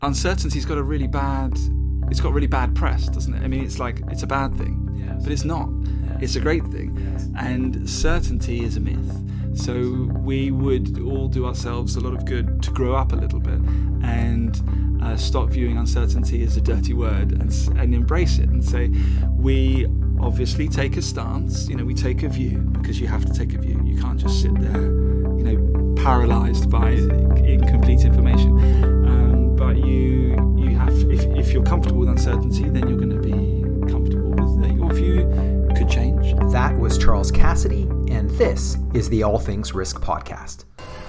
uncertainty's got really bad press, doesn't it? I mean, it's like, it's a bad thing, but it's not. It's a great thing. And certainty is a myth. So we would all do ourselves a lot of good to grow up a little bit and stop viewing uncertainty as a dirty word and embrace it and say, we obviously take a stance, we take a view, because you have to take a view. You can't just sit there, paralyzed by incomplete information. But you have, if you're comfortable with uncertainty, then you're going to be comfortable with that your view could change. That was Charles Cassidy, and this is the All Things Risk podcast.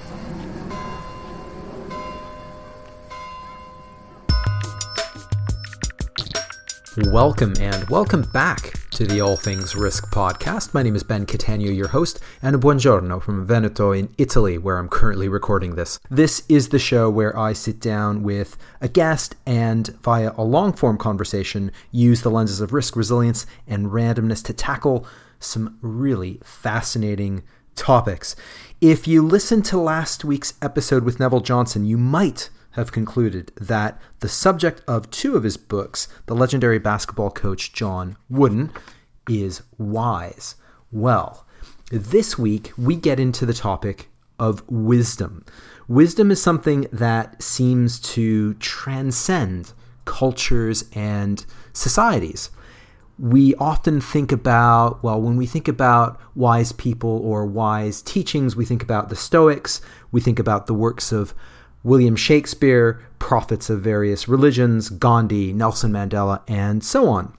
Welcome back to the All Things Risk podcast. My name is Ben Catania, your host, and buongiorno from Veneto in Italy, where I'm currently recording this. This is the show where I sit down with a guest and, via a long-form conversation, use the lenses of risk, resilience, and randomness to tackle some really fascinating topics. If you listened to last week's episode with Neville Johnson, you might have concluded that the subject of two of his books, the legendary basketball coach John Wooden, is wise. Well, this week we get into the topic of wisdom. Wisdom is something that seems to transcend cultures and societies. We often think about, when we think about wise people or wise teachings, we think about the Stoics, we think about the works of William Shakespeare, prophets of various religions, Gandhi, Nelson Mandela, and so on.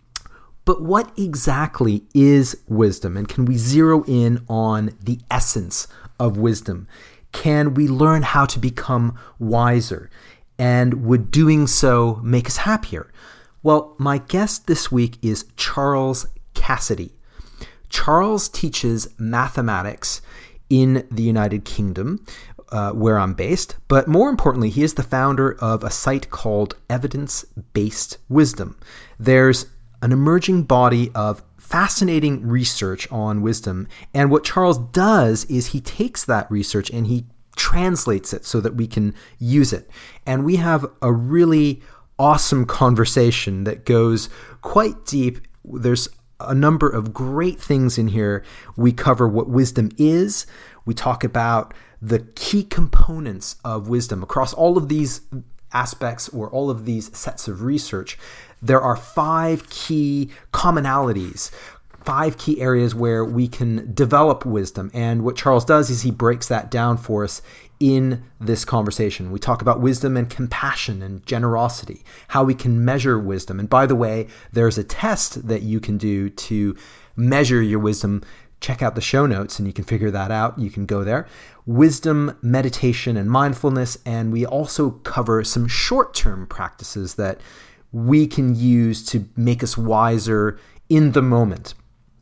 But what exactly is wisdom? And can we zero in on the essence of wisdom? Can we learn how to become wiser? And would doing so make us happier? Well, my guest this week is Charles Cassidy. Charles teaches mathematics in the United Kingdom, where I'm based, but more importantly, he is the founder of a site called Evidence-Based Wisdom. There's an emerging body of fascinating research on wisdom, and what Charles does is he takes that research and he translates it so that we can use it. And we have a really awesome conversation that goes quite deep. There's a number of great things in here. We cover what wisdom is. We talk about the key components of wisdom across all of these aspects or all of these sets of research. There are 5 key commonalities, 5 key areas where we can develop wisdom. And what Charles does is he breaks that down for us in this conversation. We talk about wisdom and compassion and generosity, how we can measure wisdom. And by the way, there's a test that you can do to measure your wisdom. Check out the show notes and you can figure that out. You can go there. Wisdom, meditation, and mindfulness. And we also cover some short-term practices that we can use to make us wiser in the moment.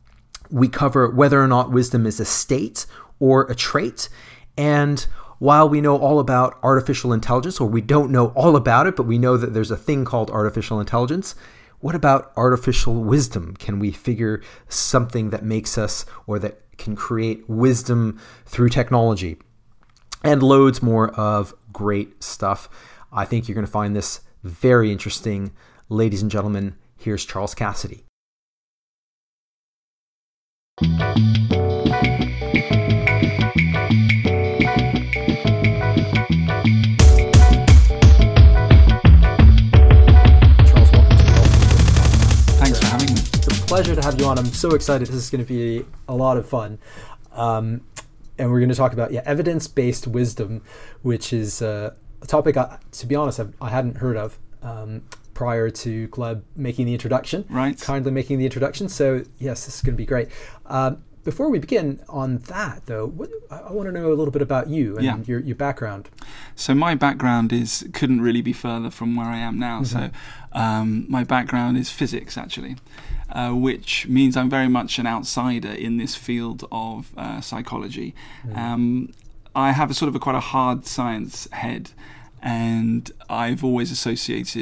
We cover whether or not wisdom is a state or a trait. And while we know all about artificial intelligence, or we don't know all about it, but we know that there's a thing called artificial intelligence, what about artificial wisdom? Can we figure something that makes us, or that can create wisdom through technology? And loads more of great stuff. I think you're going to find this very interesting. Ladies and gentlemen, here's Charles Cassidy. Pleasure to have you on. I'm so excited. This is going to be a lot of fun. And we're going to talk about evidence-based wisdom, which is a topic, to be honest, I hadn't heard of prior to Gleb making the introduction. Right. Kindly making the introduction. So yes, this is going to be great. Before we begin on that, though, I want to know a little bit about you and your background. So my background couldn't really be further from where I am now. Mm-hmm. So my background is physics, actually, which means I'm very much an outsider in this field of psychology. Mm. I have quite a hard science head, and I've always associated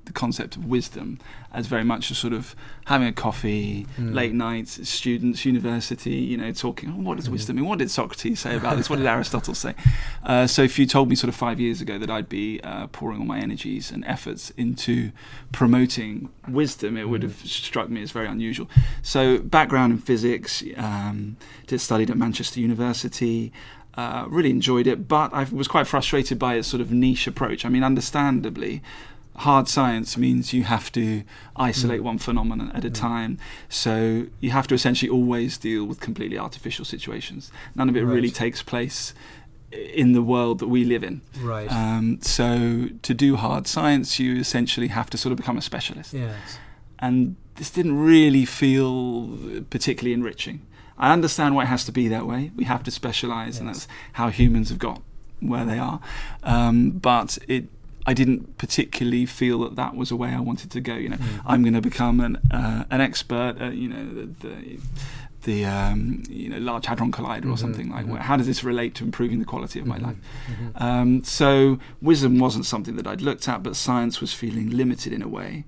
the concept of wisdom as very much a sort of having a coffee, late nights, students, university, talking, what does wisdom mean? What did Socrates say about this? What did Aristotle say? So if you told me sort of 5 years ago that I'd be pouring all my energies and efforts into promoting wisdom, it would have struck me as very unusual. So background in physics, studied at Manchester University, really enjoyed it, but I was quite frustrated by its sort of niche approach. I mean, understandably, hard science means you have to isolate one phenomenon at a time. So you have to essentially always deal with completely artificial situations. None of it really takes place in the world that we live in. Right. So to do hard science, you essentially have to sort of become a specialist. Yes. And this didn't really feel particularly enriching. I understand why it has to be that way. We have to specialise, and that's how humans have got where they are. But I didn't particularly feel that was a way I wanted to go. I'm going to become an expert at the Large Hadron Collider or something like that. How does this relate to improving the quality of my life? So wisdom wasn't something that I'd looked at, but science was feeling limited in a way,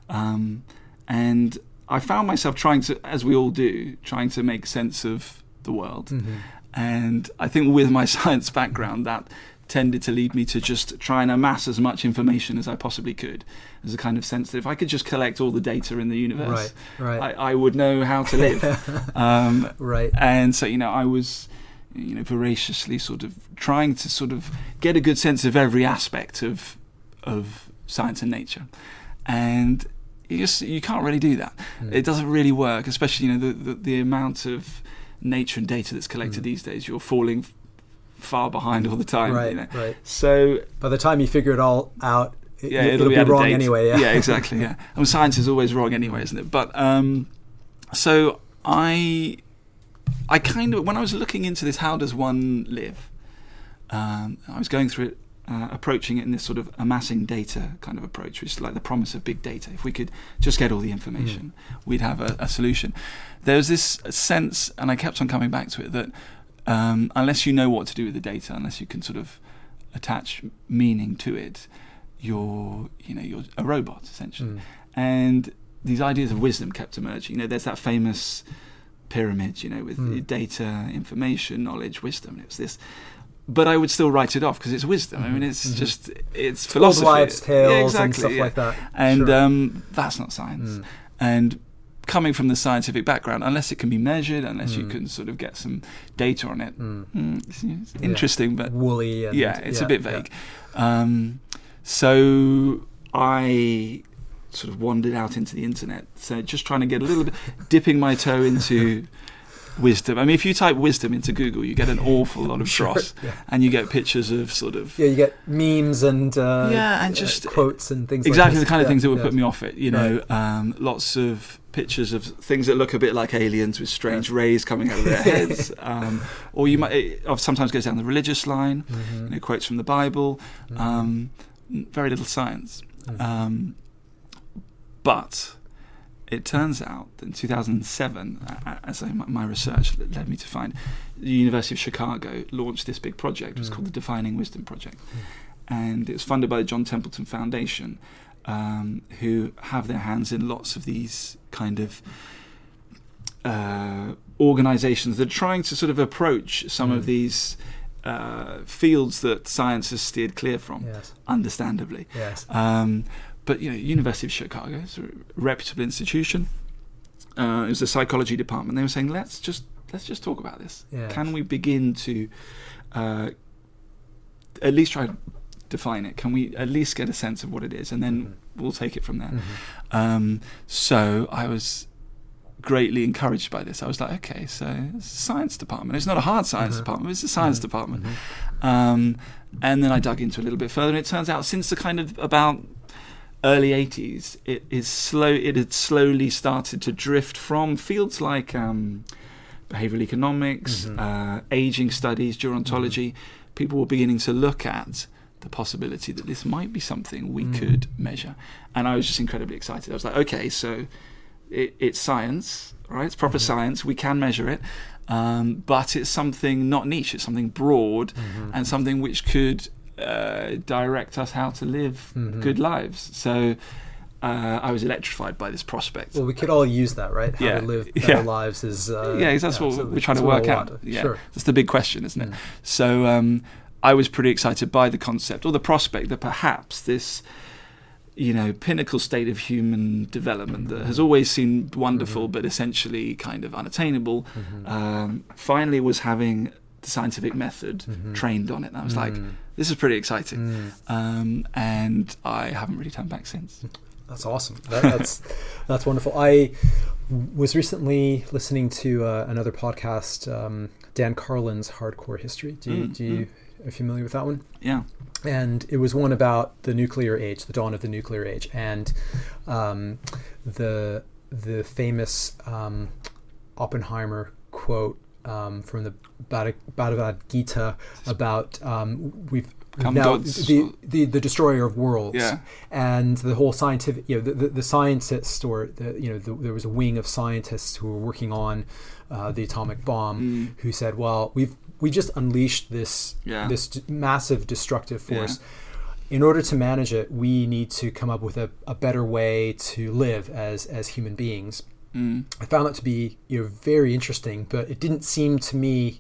and I found myself trying to, as we all do, trying to make sense of the world. And I think with my science background, that tended to lead me to just try and amass as much information as I possibly could, as a kind of sense that if I could just collect all the data in the universe, I would know how to live. And so, I was, voraciously sort of trying to sort of get a good sense of every aspect of science and nature. And you can't really do that. It doesn't really work, especially, the amount of nature and data that's collected these days. You're falling far behind all the time. Right. So by the time you figure it all out, it'll be out of wrong date anyway. Yeah, exactly. Yeah, and science is always wrong anyway, isn't it? But so I kind of, when I was looking into this, how does one live? I was going through it, approaching it in this sort of amassing data kind of approach, which is like the promise of big data. If we could just get all the information, we'd have a solution. There was this sense, and I kept on coming back to it, that unless you know what to do with the data, unless you can sort of attach meaning to it, you're a robot essentially. And these ideas of wisdom kept emerging. There's that famous pyramid, with data, information, knowledge, wisdom. It was this, but I would still write it off because it's wisdom. I mean, it's just it's philosophy, old wives' tales, exactly, and stuff like that. And that's not science. And coming from the scientific background, unless it can be measured, unless you can sort of get some data on it, it's interesting, but woolly. And, it's a bit vague. So I sort of wandered out into the internet, so just trying to get a little bit, dipping my toe into wisdom. I mean, if you type wisdom into Google, you get an awful lot of dross, and you get pictures of sort of you get memes and and just quotes and things. Exactly, like this. The kind of things that would put me off it. Lots of pictures of things that look a bit like aliens with strange rays coming out of their heads, or you might sometimes goes down the religious line. Quotes from the Bible. Very little science. But it turns out that in 2007, as my research led me to find, the University of Chicago launched this big project. It was called the Defining Wisdom Project. And it was funded by the John Templeton Foundation, who have their hands in lots of these kind of organizations that are trying to sort of approach some of these fields that science has steered clear from, understandably. But University of Chicago is a reputable institution. It was a psychology department. They were saying, let's just talk about this. Can we begin to at least try to define it? Can we at least get a sense of what it is, and then we'll take it from there. So I was greatly encouraged by this. I was like, okay, so it's a science department. It's not a hard science department, it's a science department. And then I dug into it a little bit further, and it turns out since the kind of about early 80s, it had slowly started to drift from fields like behavioral economics, aging studies, gerontology. People were beginning to look at the possibility that this might be something we could measure. And I was just incredibly excited. I was like, okay, so it's science, right? It's proper science. We can measure it. But it's something not niche. It's something broad and something which could direct us how to live good lives. So I was electrified by this prospect. Well, we could all use that, right? How to live better lives is... that's what we're trying to work out. Yeah, sure. That's the big question, isn't it? So I was pretty excited by the concept or the prospect that perhaps this, pinnacle state of human development that has always seemed wonderful but essentially kind of unattainable, finally was having the scientific method trained on it. And I was like, this is pretty exciting. And I haven't really turned back since. That's awesome. That's wonderful. I was recently listening to another podcast, Dan Carlin's Hardcore History. Are you familiar with that one? Yeah. And it was one about the nuclear age, the dawn of the nuclear age, and the famous Oppenheimer quote from the Bhagavad Gita about we've now the destroyer of worlds, and the whole scientific, the scientists, or there was a wing of scientists who were working on the atomic bomb, who said, well, we just unleashed this massive destructive force. In order to manage it, we need to come up with a better way to live as human beings. I found that to be very interesting, but it didn't seem to me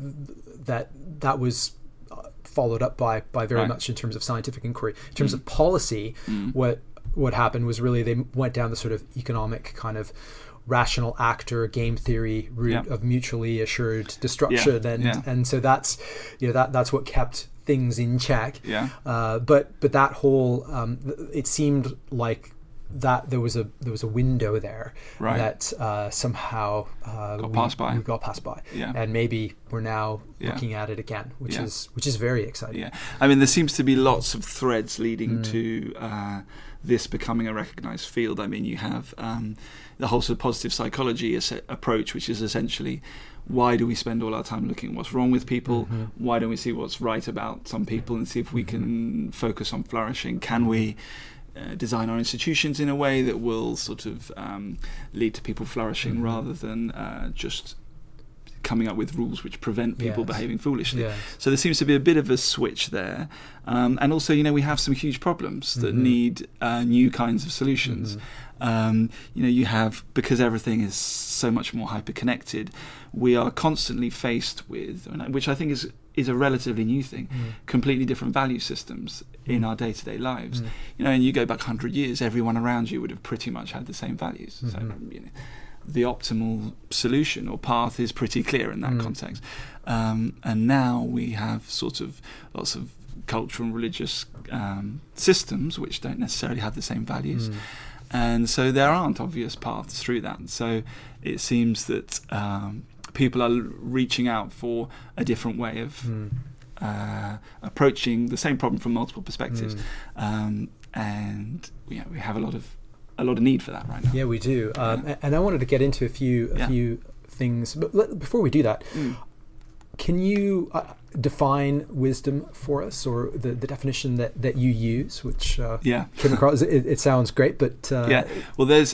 that was followed up by very much in terms of scientific inquiry. In terms of policy, what happened was really they went down the sort of economic kind of rational actor game theory route of mutually assured destruction, and so that's that's what kept things in check. But that whole it seemed like that there was a window there that somehow we got passed by, and maybe we're now looking at it again, which is very exciting. I mean, there seems to be lots of threads leading to this becoming a recognized field. I mean, you have the whole sort of positive psychology approach, which is essentially, why do we spend all our time looking at what's wrong with people? Why don't we see what's right about some people and see if we can focus on flourishing? Can we design our institutions in a way that will sort of lead to people flourishing rather than just coming up with rules which prevent people behaving foolishly? So there seems to be a bit of a switch there, and also we have some huge problems that need new kinds of solutions. You have, because everything is so much more hyper connected, we are constantly faced with, which I think is a relatively new thing, completely different value systems in our day-to-day lives. And you go back 100 years, everyone around you would have pretty much had the same values. So the optimal solution or path is pretty clear in that context. And now we have sort of lots of cultural and religious systems which don't necessarily have the same values. And so there aren't obvious paths through that. So it seems that people are reaching out for a different way of approaching the same problem from multiple perspectives, and we have a lot of need for that right now. Yeah, we do. And I wanted to get into a few things, but before we do that, can you define wisdom for us, or the definition that you use, which came across? It sounds great, but well, there's,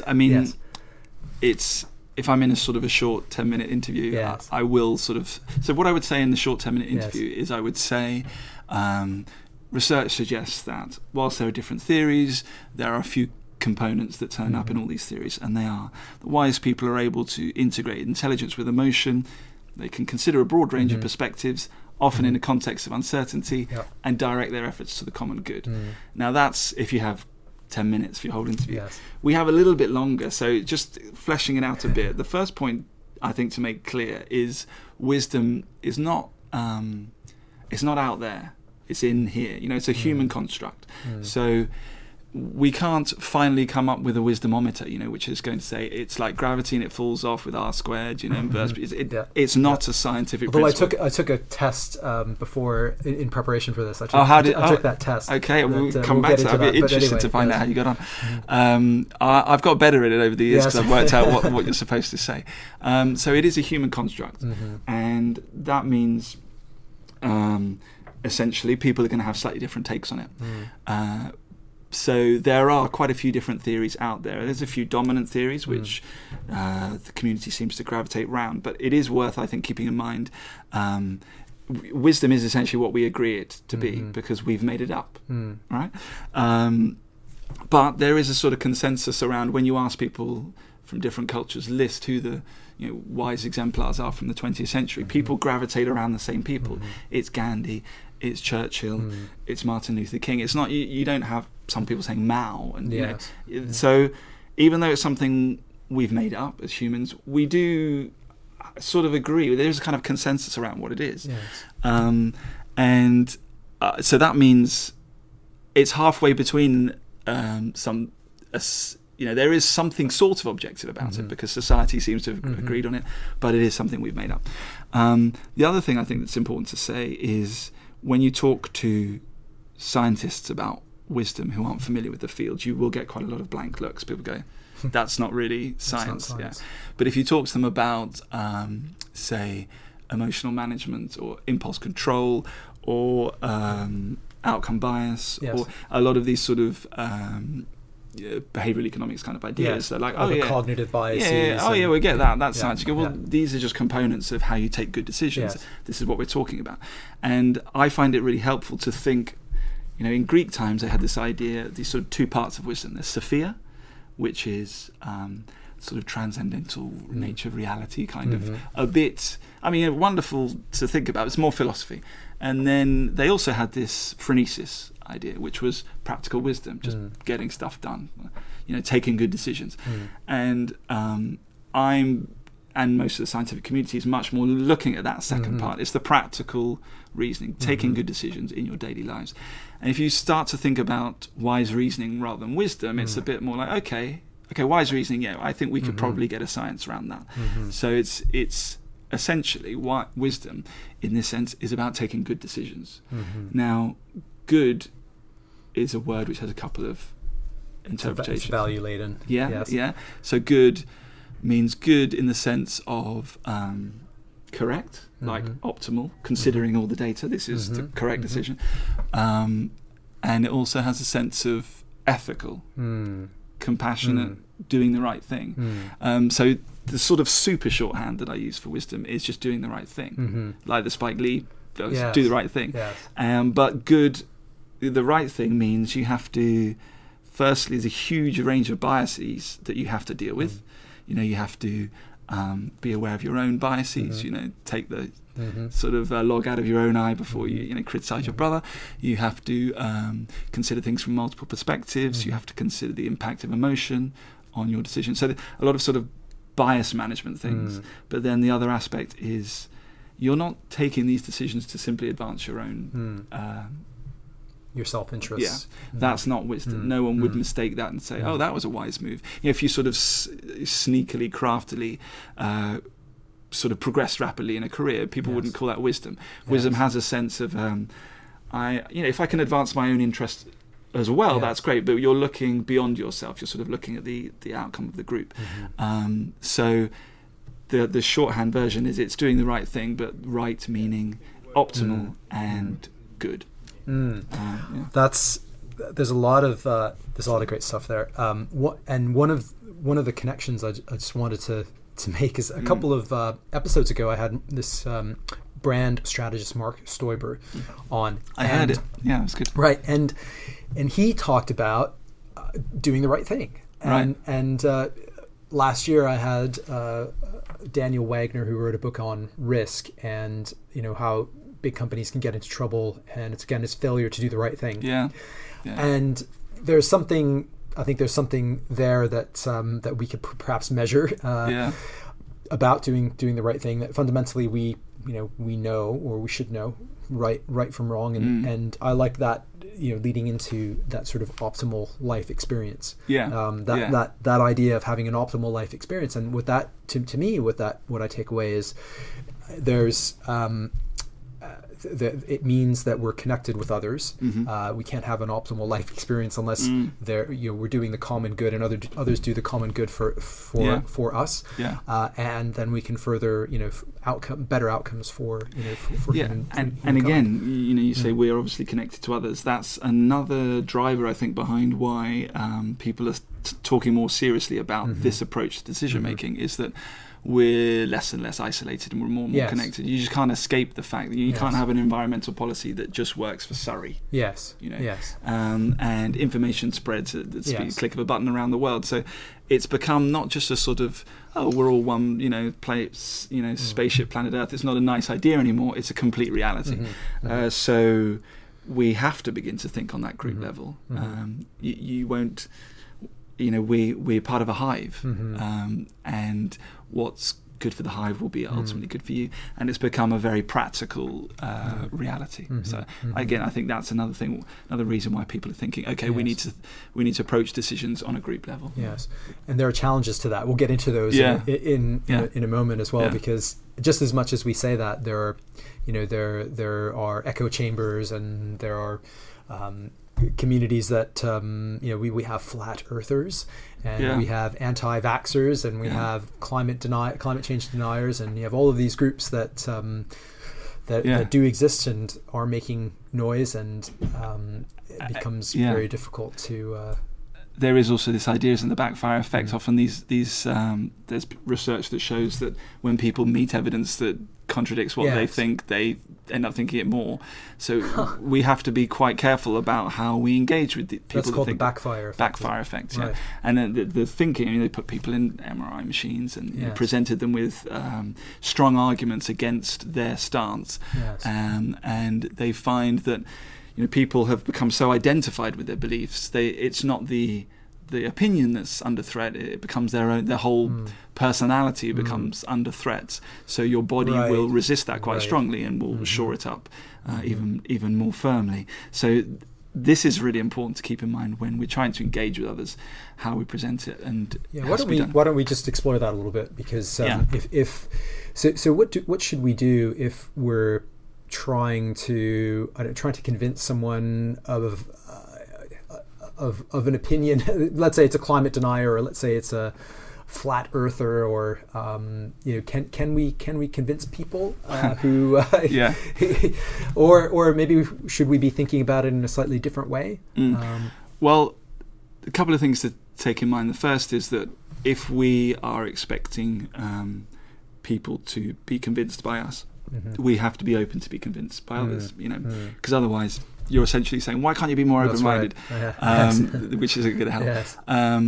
it's, if I'm in a sort of a short 10-minute interview, I will sort of... So what I would say in the short 10-minute interview is I would say research suggests that whilst there are different theories, there are a few components that turn up in all these theories, and they are the wise people are able to integrate intelligence with emotion. They can consider a broad range of perspectives, often in a context of uncertainty, and direct their efforts to the common good. Now that's if you have 10 minutes for your whole interview. We have a little bit longer, so just fleshing it out a bit. The first point I think to make clear is wisdom is not it's not out there, it's in here. It's a human construct. So we can't finally come up with a wisdomometer, which is going to say it's like gravity and it falls off with r squared, inverse. It's not a scientific principle. I took a test before in preparation for this. I took that test. Okay, we'll come back to that. I'd be interested to find out how you got on. I've got better at it over the years because I've worked out what you're supposed to say. So it is a human construct, and that means essentially people are going to have slightly different takes on it. So there are quite a few different theories out there. There's a few dominant theories which the community seems to gravitate around, but it is worth, I think, keeping in mind wisdom is essentially what we agree it to be because we've made it up, right? But there is a sort of consensus around, when you ask people from different cultures, list who the wise exemplars are from the 20th century, people gravitate around the same people. It's Gandhi, it's Churchill, it's Martin Luther King. It's not, you don't have some people saying Mao. And so even though it's something we've made up as humans, we do sort of agree. There's a kind of consensus around what it is. So that means it's halfway between there is something sort of objective about it, because society seems to have agreed on it, but it is something we've made up. The other thing I think that's important to say is, when you talk to scientists about wisdom who aren't familiar with the field, you will get quite a lot of blank looks. People go, that's not really science. Yeah. But if you talk to them about, say, emotional management or impulse control or outcome bias, or a lot of these sort of behavioral economics kind of ideas, they're like, cognitive biases. We get that. That's science. You go, these are just components of how you take good decisions. This is what we're talking about. And I find it really helpful to think, in Greek times they had this idea, these sort of two parts of wisdom. There's Sophia, which is sort of transcendental nature of reality, kind of a bit, wonderful to think about. It's more philosophy. And then they also had this phronesis idea, which was practical wisdom, just getting stuff done, taking good decisions. And and most of the scientific community is much more looking at that second part. It's the practical reasoning, taking good decisions in your daily lives. And if you start to think about wise reasoning rather than wisdom, it's a bit more like, okay, wise reasoning, I think we could probably get a science around that. So it's essentially what wisdom, in this sense, is about taking good decisions. Now, good is a word which has a couple of interpretations. It's value laden. So good means good in the sense of correct, like optimal, considering all the data. This is the correct decision. And it also has a sense of ethical, compassionate, doing the right thing. So the sort of super shorthand that I use for wisdom is just doing the right thing, like the Spike Lee do the right thing. But good, the right thing means you have to, firstly, there's a huge range of biases that you have to deal with. You have to be aware of your own biases, take the sort of log out of your own eye before you criticize your brother. You have to consider things from multiple perspectives. You have to consider the impact of emotion on your decision. So a lot of sort of bias management things. But then the other aspect is, you're not taking these decisions to simply advance your own your self-interest. That's not wisdom. No one would mistake that and say, oh, that was a wise move. If you sort of sneakily, craftily sort of progress rapidly in a career, people wouldn't call that wisdom. Wisdom has a sense of if I can advance my own interest as well, that's great, but you're looking beyond yourself. You're sort of looking at the outcome of the group. So the shorthand version is, it's doing the right thing, but right meaning optimal and good. There's a lot of great stuff there. And one of the connections I just wanted to make is, a couple of episodes ago I had this brand strategist Mark Stoiber on. I heard it. Yeah, it was good. Right, and he talked about doing the right thing. And last year I had Daniel Wagner, who wrote a book on risk, and how big companies can get into trouble, and it's failure to do the right thing. And there's something there that we could perhaps measure about doing the right thing, that fundamentally we know, or we should know, right from wrong, and I like that, leading into that sort of optimal life experience. That idea of having an optimal life experience. And with that, to me, what I take away is, there's it means that we're connected with others. We can't have an optimal life experience unless we're doing the common good, and others do the common good for us. And then we can further better outcomes for human, and again, you say we're obviously connected to others. That's another driver, I think, behind why people are talking more seriously about this approach to decision making, is that we're less and less isolated and we're more and more Yes. connected. You just can't escape the fact that you Yes. can't have an environmental policy that just works for Surrey. Yes. You know, Yes. and information spreads at the Yes. click of a button around the world. So it's become not just a sort of, oh, we're all one, spaceship, planet Earth. It's not a nice idea anymore. It's a complete reality. So we have to begin to think on that group level. You won't, we're part of a hive, and what's good for the hive will be ultimately good for you, and it's become a very practical reality. So again, I think that's another reason why people are thinking, okay, we need to approach decisions on a group level. Yes, and there are challenges to that. We'll get into those in a moment as well, because just as much as we say that, there are there are echo chambers, and there are communities that we have flat earthers, and we have anti-vaxxers, and we have climate change deniers, and you have all of these groups that do exist and are making noise, and it becomes very difficult to. There is also this idea in the backfire effect. Often these there's research that shows that when people meet evidence that contradicts what they think, they end up thinking it more. So we have to be quite careful about how we engage with the people. That's called that think the backfire effect. Backfire effect, right. And then the thinking, they put people in MRI machines and presented them with strong arguments against their stance, and they find that people have become so identified with their beliefs. It's not the opinion that's under threat. It becomes their whole personality becomes under threat. So your body will resist that quite strongly and will shore it up even more firmly. So this is really important to keep in mind when we're trying to engage with others, how we present it. And why don't we just explore that a little bit? Because what should we do if we're trying to convince someone of an opinion? Let's say it's a climate denier, or let's say it's a flat earther, or can we convince people who or maybe should we be thinking about it in a slightly different way? Well, a couple of things to take in mind. The first is that if we are expecting people to be convinced by us, we have to be open to be convinced by others, because otherwise you're essentially saying, why can't you be more open-minded? Right. Which isn't going to help. Yes.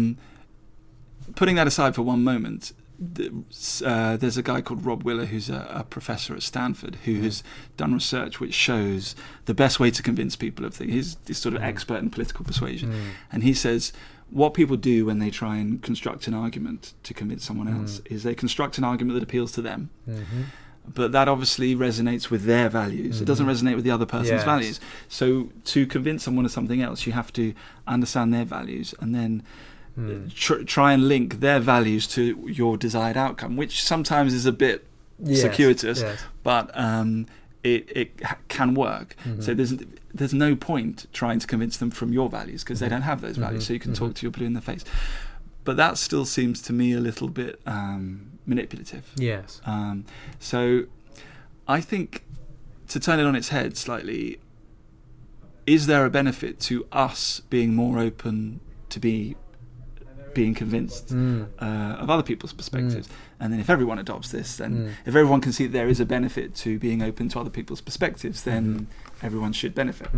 Putting that aside for one moment, there's a guy called Rob Willer who's a professor at Stanford who has done research which shows the best way to convince people of things. He's this sort of expert in political persuasion. And he says what people do when they try and construct an argument to convince someone else is they construct an argument that appeals to them. But that obviously resonates with their values. It doesn't resonate with the other person's values. So to convince someone of something else, you have to understand their values and then try and link their values to your desired outcome, which sometimes is a bit circuitous, but it can work. So there's no point trying to convince them from your values because they don't have those values. So you can talk to your blue in the face. But that still seems to me a little bit manipulative. Yes. So I think, to turn it on its head slightly, is there a benefit to us being more open to being convinced of other people's perspectives? And then if everyone adopts this, then if everyone can see that there is a benefit to being open to other people's perspectives, then everyone should benefit.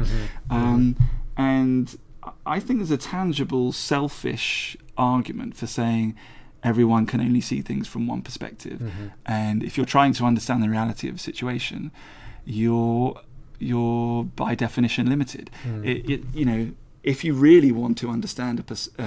And I think there's a tangible, selfish argument for saying everyone can only see things from one perspective. And if you're trying to understand the reality of a situation, you're by definition limited. If you really want to understand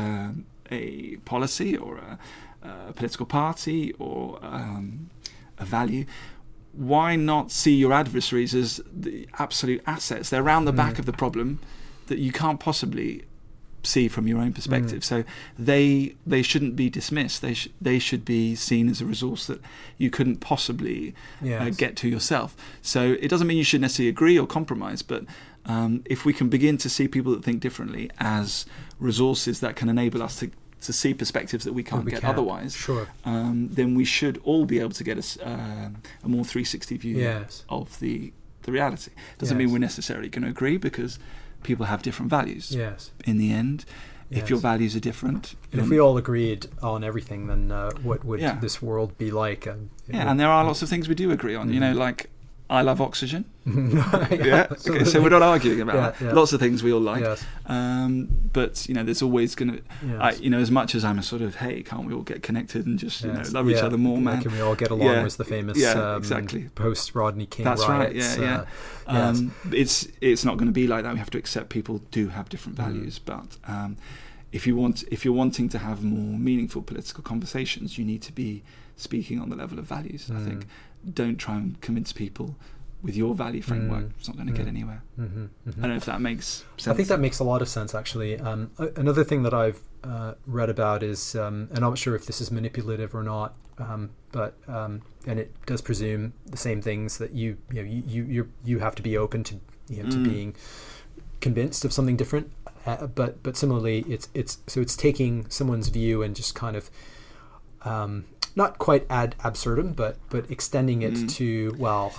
a policy or a political party or a value, why not see your adversaries as the absolute assets? They're around the back of the problem that you can't possibly see from your own perspective. So they shouldn't be dismissed. They should be seen as a resource that you couldn't possibly get to yourself. So it doesn't mean you should necessarily agree or compromise, but if we can begin to see people that think differently as resources that can enable us to see perspectives that we can't get otherwise, then we should all be able to get a more 360 view of the reality. Doesn't mean we're necessarily going to agree, because people have different values in the end. if your values are different. And if we all agreed on everything, then what would this world be like? And there are lots of things we do agree on. Like I love oxygen. Okay, so we're not arguing about that. Lots of things we all like. Yes. But there's always going to, as much as I'm a sort of, hey, can't we all get connected and just love each other more, man? Can we all get along? Was the famous exactly. post Rodney King That's riots. Right. It's not going to be like that. We have to accept people do have different values, but if you're wanting to have more meaningful political conversations, you need to be speaking on the level of values. I think. Don't try and convince people with your value framework. It's not going to get anywhere. I don't know if that makes sense. I think that makes a lot of sense, actually. Another thing that I've read about is, and I'm not sure if this is manipulative or not, but and it does presume the same things that you have to be open to to being convinced of something different. But similarly, it's taking someone's view and just kind of not quite ad absurdum, but extending it to,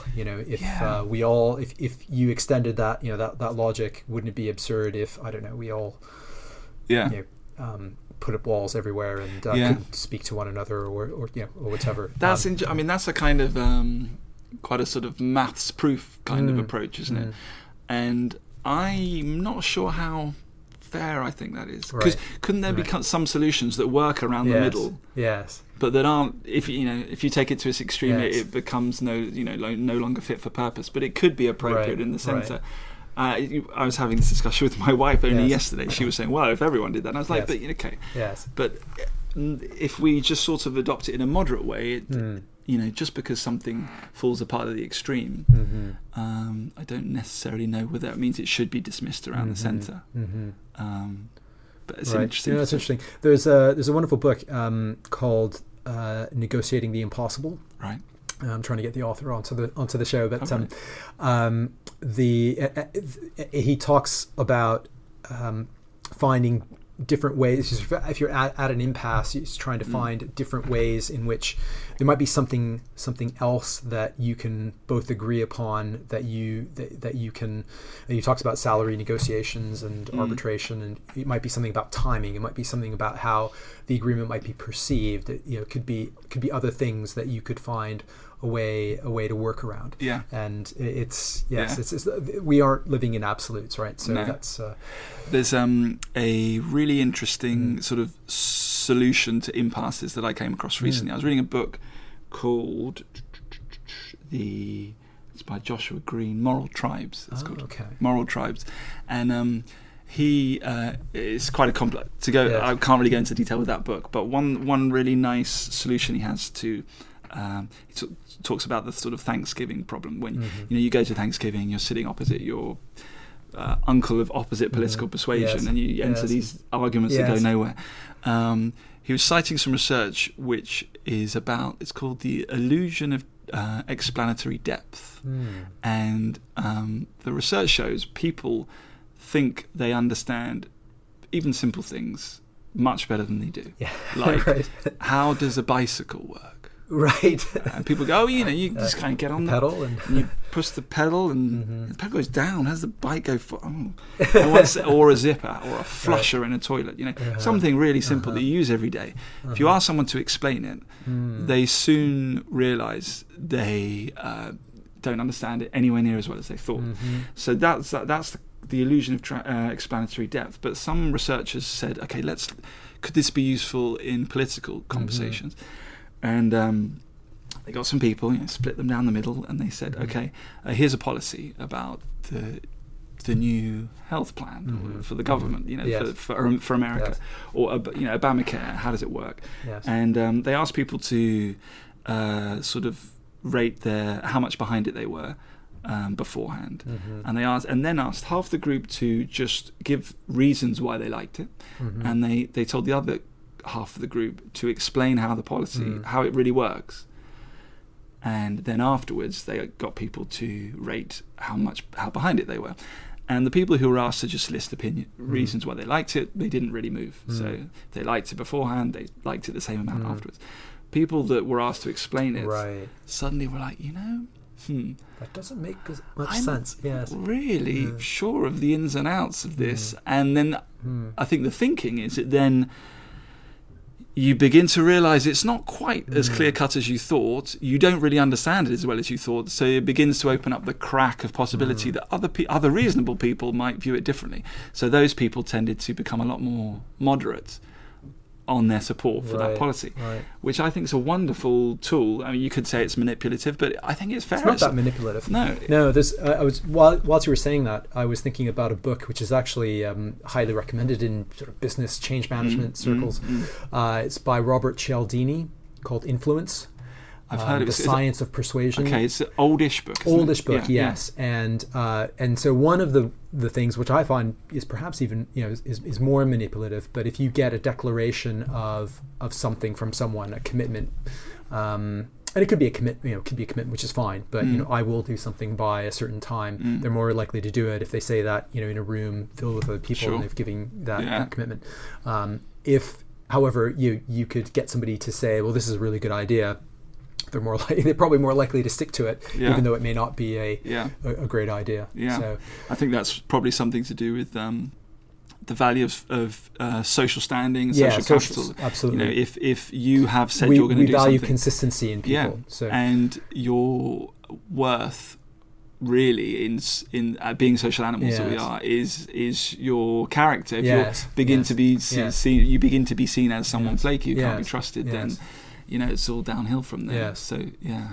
if you extended that, that logic, wouldn't it be absurd if, I don't know, we all put up walls everywhere and couldn't speak to one another or whatever. That's that's a kind of quite a sort of maths proof kind of approach, isn't it? And I'm not sure how fair I think that is, because couldn't there be some solutions that work around the middle? Yes. But that aren't. If you take it to its extreme, it becomes no longer fit for purpose. But it could be appropriate in the centre. I was having this discussion with my wife only yesterday. She was saying, "Well, if everyone did that," and I was like, "But okay." Yes. But if we just sort of adopt it in a moderate way, just because something falls apart at the extreme, I don't necessarily know whether that means it should be dismissed around the centre. But it's interesting. That's interesting. There's a wonderful book called Negotiating the Impossible. Right. I'm trying to get the author onto the show, but he talks about finding different ways. If you're at an impasse, he's trying to find different ways in which there might be something else that you can both agree upon, that you can. And he talks about salary negotiations and arbitration, and it might be something about timing. It might be something about how the agreement might be perceived. It could be other things that you could find a way to work around. Yeah. And it's we aren't living in absolutes, right? So that's there's a really interesting sort of solution to impasses that I came across recently. I was reading a book called it's by Joshua Green, Moral Tribes. It's called Moral Tribes, and he it's quite a complex to go. Yes. I can't really go into detail with that book, but one really nice solution he has to. He talks about the sort of Thanksgiving problem when you go to Thanksgiving, you're sitting opposite your uncle of opposite political persuasion, and you enter these arguments that go nowhere. He was citing some research which is about, it's called the illusion of explanatory depth, and the research shows people think they understand even simple things much better than they do. Like how does a bicycle work? Right. And people go, you just kind of get on the pedal and you push the pedal and the pedal goes down. How does the bike go for? Or a zipper or a flusher in a toilet. Something really simple that you use every day. If you ask someone to explain it, they soon realise they don't understand it anywhere near as well as they thought. So that's the illusion of explanatory depth. But some researchers said, okay, could this be useful in political conversations? And they got some people, split them down the middle, and they said, okay, here's a policy about the new health plan for the government, for America, or Obamacare. How does it work? Yes. And they asked people to sort of rate how much behind it they were beforehand, and then asked half the group to just give reasons why they liked it, and they told the other half of the group to explain how the policy, how it really works. And then afterwards they got people to rate how behind it they were. And the people who were asked to just list reasons why they liked it, they didn't really move. So they liked it beforehand, they liked it the same amount afterwards. People that were asked to explain it suddenly were like, That doesn't make as much sense. Yes. Really sure of the ins and outs of this. And then I think the thinking is that then you begin to realise it's not quite as clear-cut as you thought. You don't really understand it as well as you thought. So it begins to open up the crack of possibility that other reasonable people might view it differently. So those people tended to become a lot more moderate on their support for that policy, which I think is a wonderful tool. I mean, you could say it's manipulative, but I think it's fair. It's not that manipulative. No. I was whilst you were saying that, I was thinking about a book which is actually highly recommended in sort of business change management circles. It's by Robert Cialdini, called Influence. I've heard of The Science of Persuasion. Okay, it's an oldish book. Oldish book, yes. Yeah. And so one of the things which I find is perhaps even is more manipulative, but if you get a declaration of something from someone, a commitment, and it could be a commitment, which is fine, but I will do something by a certain time. They're more likely to do it if they say that in a room filled with other people and they've given that commitment. If, however, you could get somebody to say, well, this is a really good idea, they're probably more likely to stick to it, even though it may not be a great idea. Yeah. So I think that's probably something to do with the value of social standing, social capital. Absolutely. If you have said you're going to do something, we value consistency in people. And your worth really in being social animals that we are is your character. If you begin to be seen, you begin to be seen as someone flaky who can't be trusted, then it's all downhill from there. Yes. So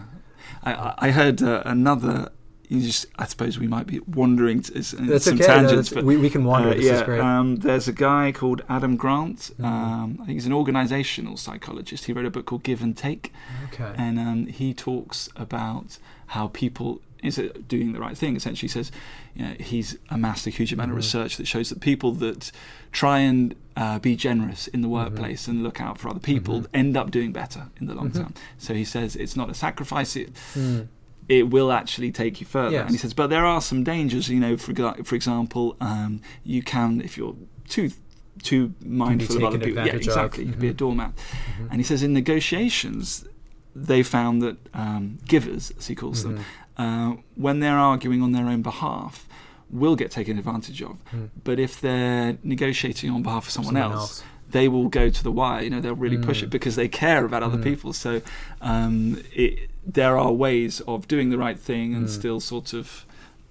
I heard another. I suppose we might be wandering in some tangents, but we can wander. This is great. There's a guy called Adam Grant. I think he's an organizational psychologist. He wrote a book called Give and Take, and he talks about how people is doing the right thing. Essentially, says he's amassed a huge amount of research that shows that people that try and be generous in the workplace and look out for other people end up doing better in the long term. So he says it's not a sacrifice. It will actually take you further. And he says, but there are some dangers. For example, you can, if you're too mindful of other people, you can be a doormat. And he says in negotiations, they found that givers, as he calls them, when they're arguing on their own behalf, will get taken advantage of. But if they're negotiating on behalf of someone else, they will go to the wire. They'll really push it because they care about other people. So there are ways of doing the right thing and still sort of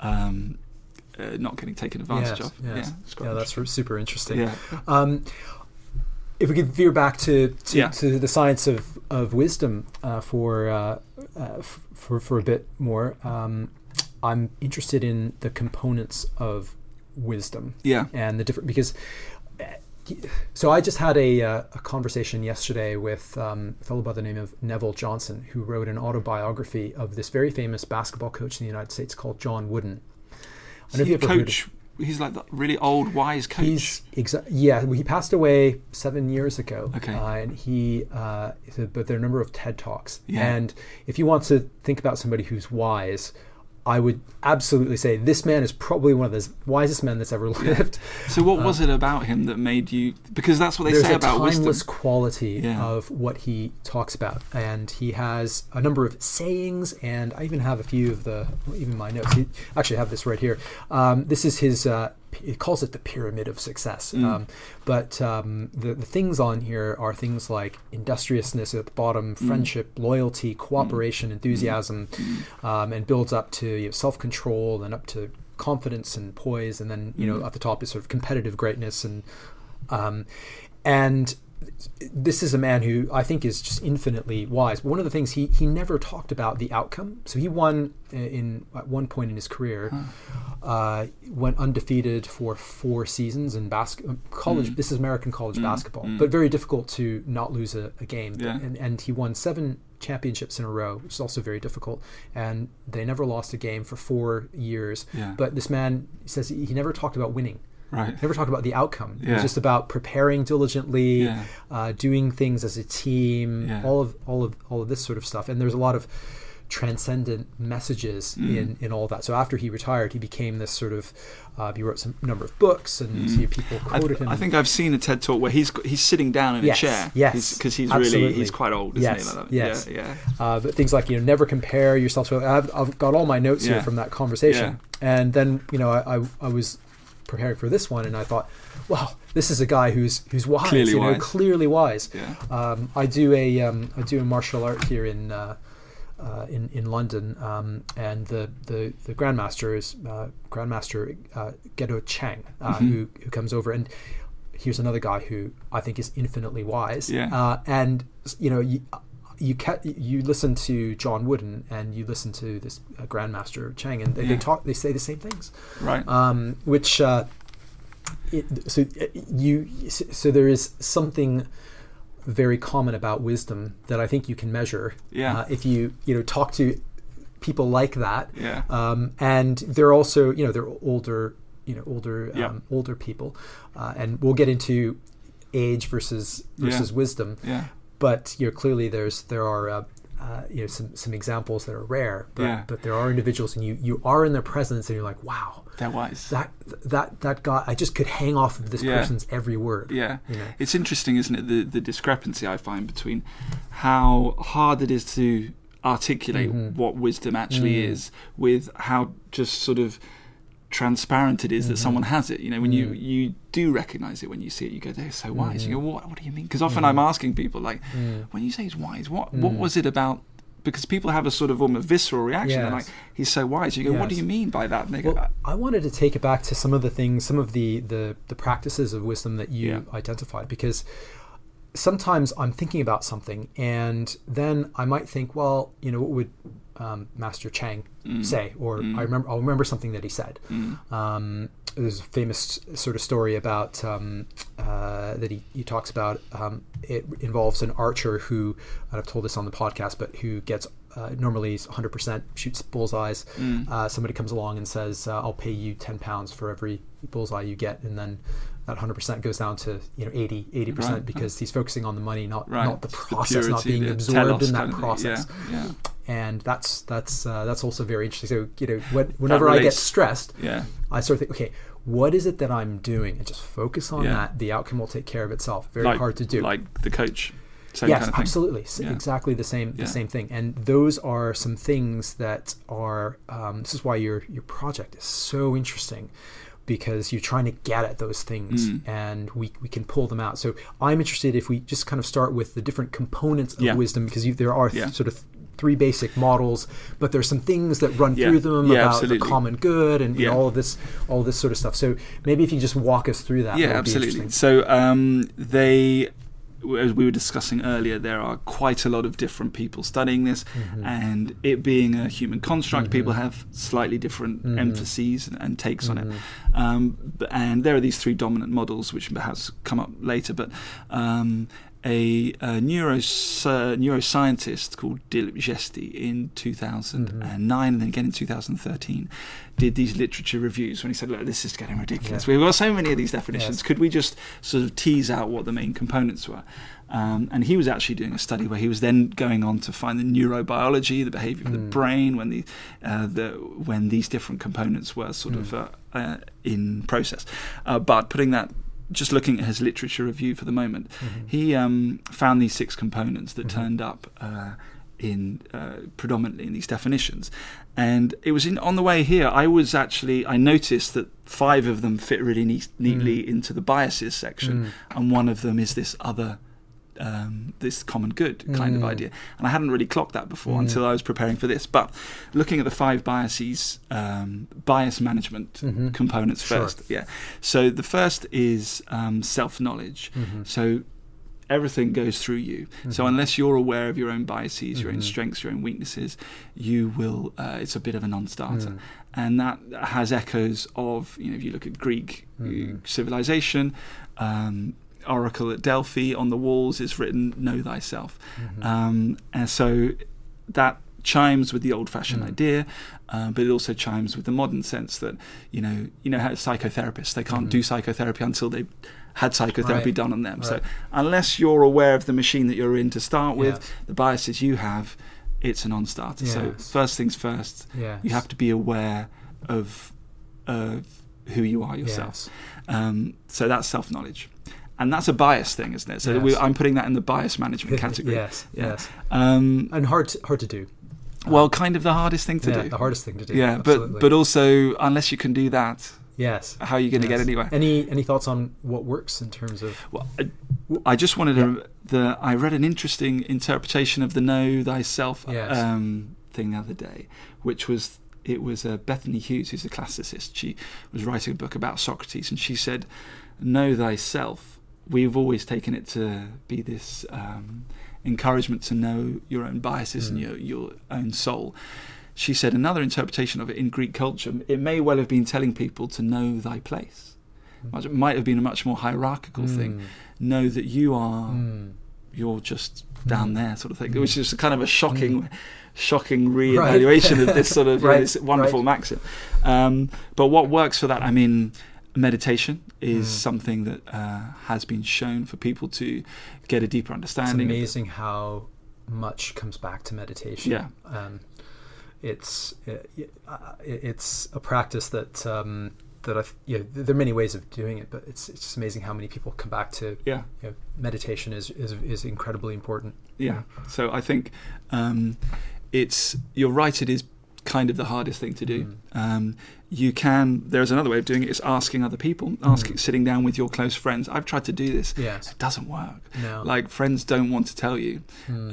not getting taken advantage of. Yes. That's super interesting. If we could veer back to the science of wisdom for a bit more, I'm interested in the components of wisdom. And the different, because so I just had a conversation yesterday with a fellow by the name of Neville Johnson, who wrote an autobiography of this very famous basketball coach in the United States called John Wooden. I don't know if you've ever heard of. He's like that really old, wise coach. He passed away 7 years ago. Okay. And but there are a number of TED Talks. And if you want to think about somebody who's wise, I would absolutely say this man is probably one of the wisest men that's ever lived. So what was it about him that made you... Because that's what they say about wisdom. There's a timeless quality of what he talks about. And he has a number of sayings, and I even have a few of even my notes. I actually have this right here. This is his... he calls it the pyramid of success. But the things on here are things like industriousness at the bottom, friendship, loyalty, cooperation, enthusiasm, and builds up to self-control and up to confidence and poise, and then at the top is sort of competitive greatness, and this is a man who I think is just infinitely wise. But one of the things he never talked about the outcome. So he won at one point in his career, went undefeated for 4 seasons in college. This is American college basketball, but very difficult to not lose a game. And he won 7 championships in a row, which is also very difficult. And they never lost a game for 4 years. But this man says he never talked about winning. Right. Never talked about the outcome. It was just about preparing diligently, doing things as a team, all of this sort of stuff. And there's a lot of transcendent messages in all that. So after he retired, he became this sort of he wrote some number of books, and people quoted him. I think I've seen a TED talk where he's sitting down in a chair. Yes, because he's quite old, isn't he? Like that? Yes. Yeah. But things like never compare yourself to. I've got all my notes here from that conversation, and then I was preparing for this one, and I thought, wow, this is a guy who's wise, clearly wise. Yeah. I do a martial art here in London, and the grandmaster is Grandmaster Gedo Chang, who comes over, and here's another guy who I think is infinitely wise. And you listen to John Wooden and you listen to this Grandmaster Chang, and they say the same things, right? So there is something very common about wisdom that I think you can measure. If you talk to people like that. And they're also they're older people, and we'll get into age versus wisdom. But clearly there are some examples that are rare, but there are individuals, and you are in their presence, and you're like, wow, they're wise. That guy, I just could hang off of this person's every word. It's interesting, isn't it, the discrepancy I find between how hard it is to articulate what wisdom actually is, with how just sort of transparent it is that someone has it. When you do recognize it, when you see it, you go, they're so wise. You go, what do you mean? Because often I'm asking people, like, when you say he's wise, what was it about? Because people have a sort of almost visceral reaction. They're like, he's so wise. You go, what do you mean by that? And they go, I wanted to take it back to some of the things, some of the practices of wisdom that you identified, because sometimes I'm thinking about something, and then I might think, well, what would Master Chang say? Or I'll remember something that he said. There's a famous sort of story about that he talks about. It involves an archer who, and I've told this on the podcast, but who gets normally 100% shoots bullseyes. Somebody comes along and says, I'll pay you £10 for every bullseye you get, and then that 100% goes down to 80% because he's focusing on the money, not the process, not being absorbed in that process. And that's also very interesting. So whenever I get stressed, I sort of think, okay, what is it that I'm doing, and just focus on that. The outcome will take care of itself. Very hard to do. Like the coach. Same yes, kind of thing. Absolutely. Exactly the same thing. And those are some things that are. This is why your project is so interesting, because you're trying to get at those things, and we can pull them out. So I'm interested if we just kind of start with the different components of wisdom, because there are sort of three basic models, but there's some things that run through them about the common good and all of this sort of stuff. So maybe if you just walk us through that. Yeah, absolutely. So as we were discussing earlier, there are quite a lot of different people studying this, and it being a human construct, people have slightly different emphases and takes on it. And there are these three dominant models, which perhaps come up later, but a neuroscientist called Dilip Jesti in 2009 and then again in 2013 did these literature reviews when he said, look, this is getting ridiculous. We've got so many of these definitions. Could we just sort of tease out what the main components were? And he was actually doing a study where he was then going on to find the neurobiology, the behavior of the brain, when these different components were sort of in process. But putting that, just looking at his literature review for the moment, he found these 6 components that turned up predominantly in these definitions. And it was on the way here, I noticed that 5 of them fit really neatly into the biases section, and one of them is this other this common good kind of idea. And I hadn't really clocked that before until I was preparing for this. But looking at the 5 biases, bias management components first. So the first is self-knowledge. So everything goes through you. So unless you're aware of your own biases, your own strengths, your own weaknesses, you will, it's a bit of a non-starter. And that has echoes of, if you look at Greek civilization, Oracle at Delphi, on the walls is written, know thyself. And so that chimes with the old-fashioned idea, but it also chimes with the modern sense that, how psychotherapists, they can't do psychotherapy until they've had psychotherapy done on them. So unless you're aware of the machine that you're in to start with, the biases you have, it's a non-starter. Yes. So first things first, Yes. you have to be aware of who you are yourself. Yes. So that's self-knowledge. And that's a bias thing, isn't it? So Yes. I'm putting that in the bias management category. Yes. Yeah. Yes. And hard to do. Well, kind of the hardest thing to do. The hardest thing to do. Yeah, but also, unless you can do that, yes, how are you going to get anywhere? Any thoughts on what works in terms of? Well, I just wanted to. I read an interesting interpretation of the know thyself thing the other day, which was Bethany Hughes, who's a classicist. She was writing a book about Socrates, and she said, "Know thyself." We've always taken it to be this encouragement to know your own biases and your own soul. She said another interpretation of it in Greek culture, it may well have been telling people to know thy place. It might have been a much more hierarchical thing. Know that you're just down there, sort of thing, which is kind of a shocking re-evaluation of this sort of this wonderful maxim. But what works for that? I mean, meditation is something that has been shown for people to get a deeper understanding. It's amazing how much comes back to meditation. Yeah. It's a practice that there are many ways of doing it, but it's just amazing how many people come back to meditation is incredibly important. Yeah. So I think you're right, it is kind of the hardest thing to do. There's another way of doing it, is asking other people, sitting down with your close friends. I've tried to do this. Yes. It doesn't work. No. Like, friends don't want to tell you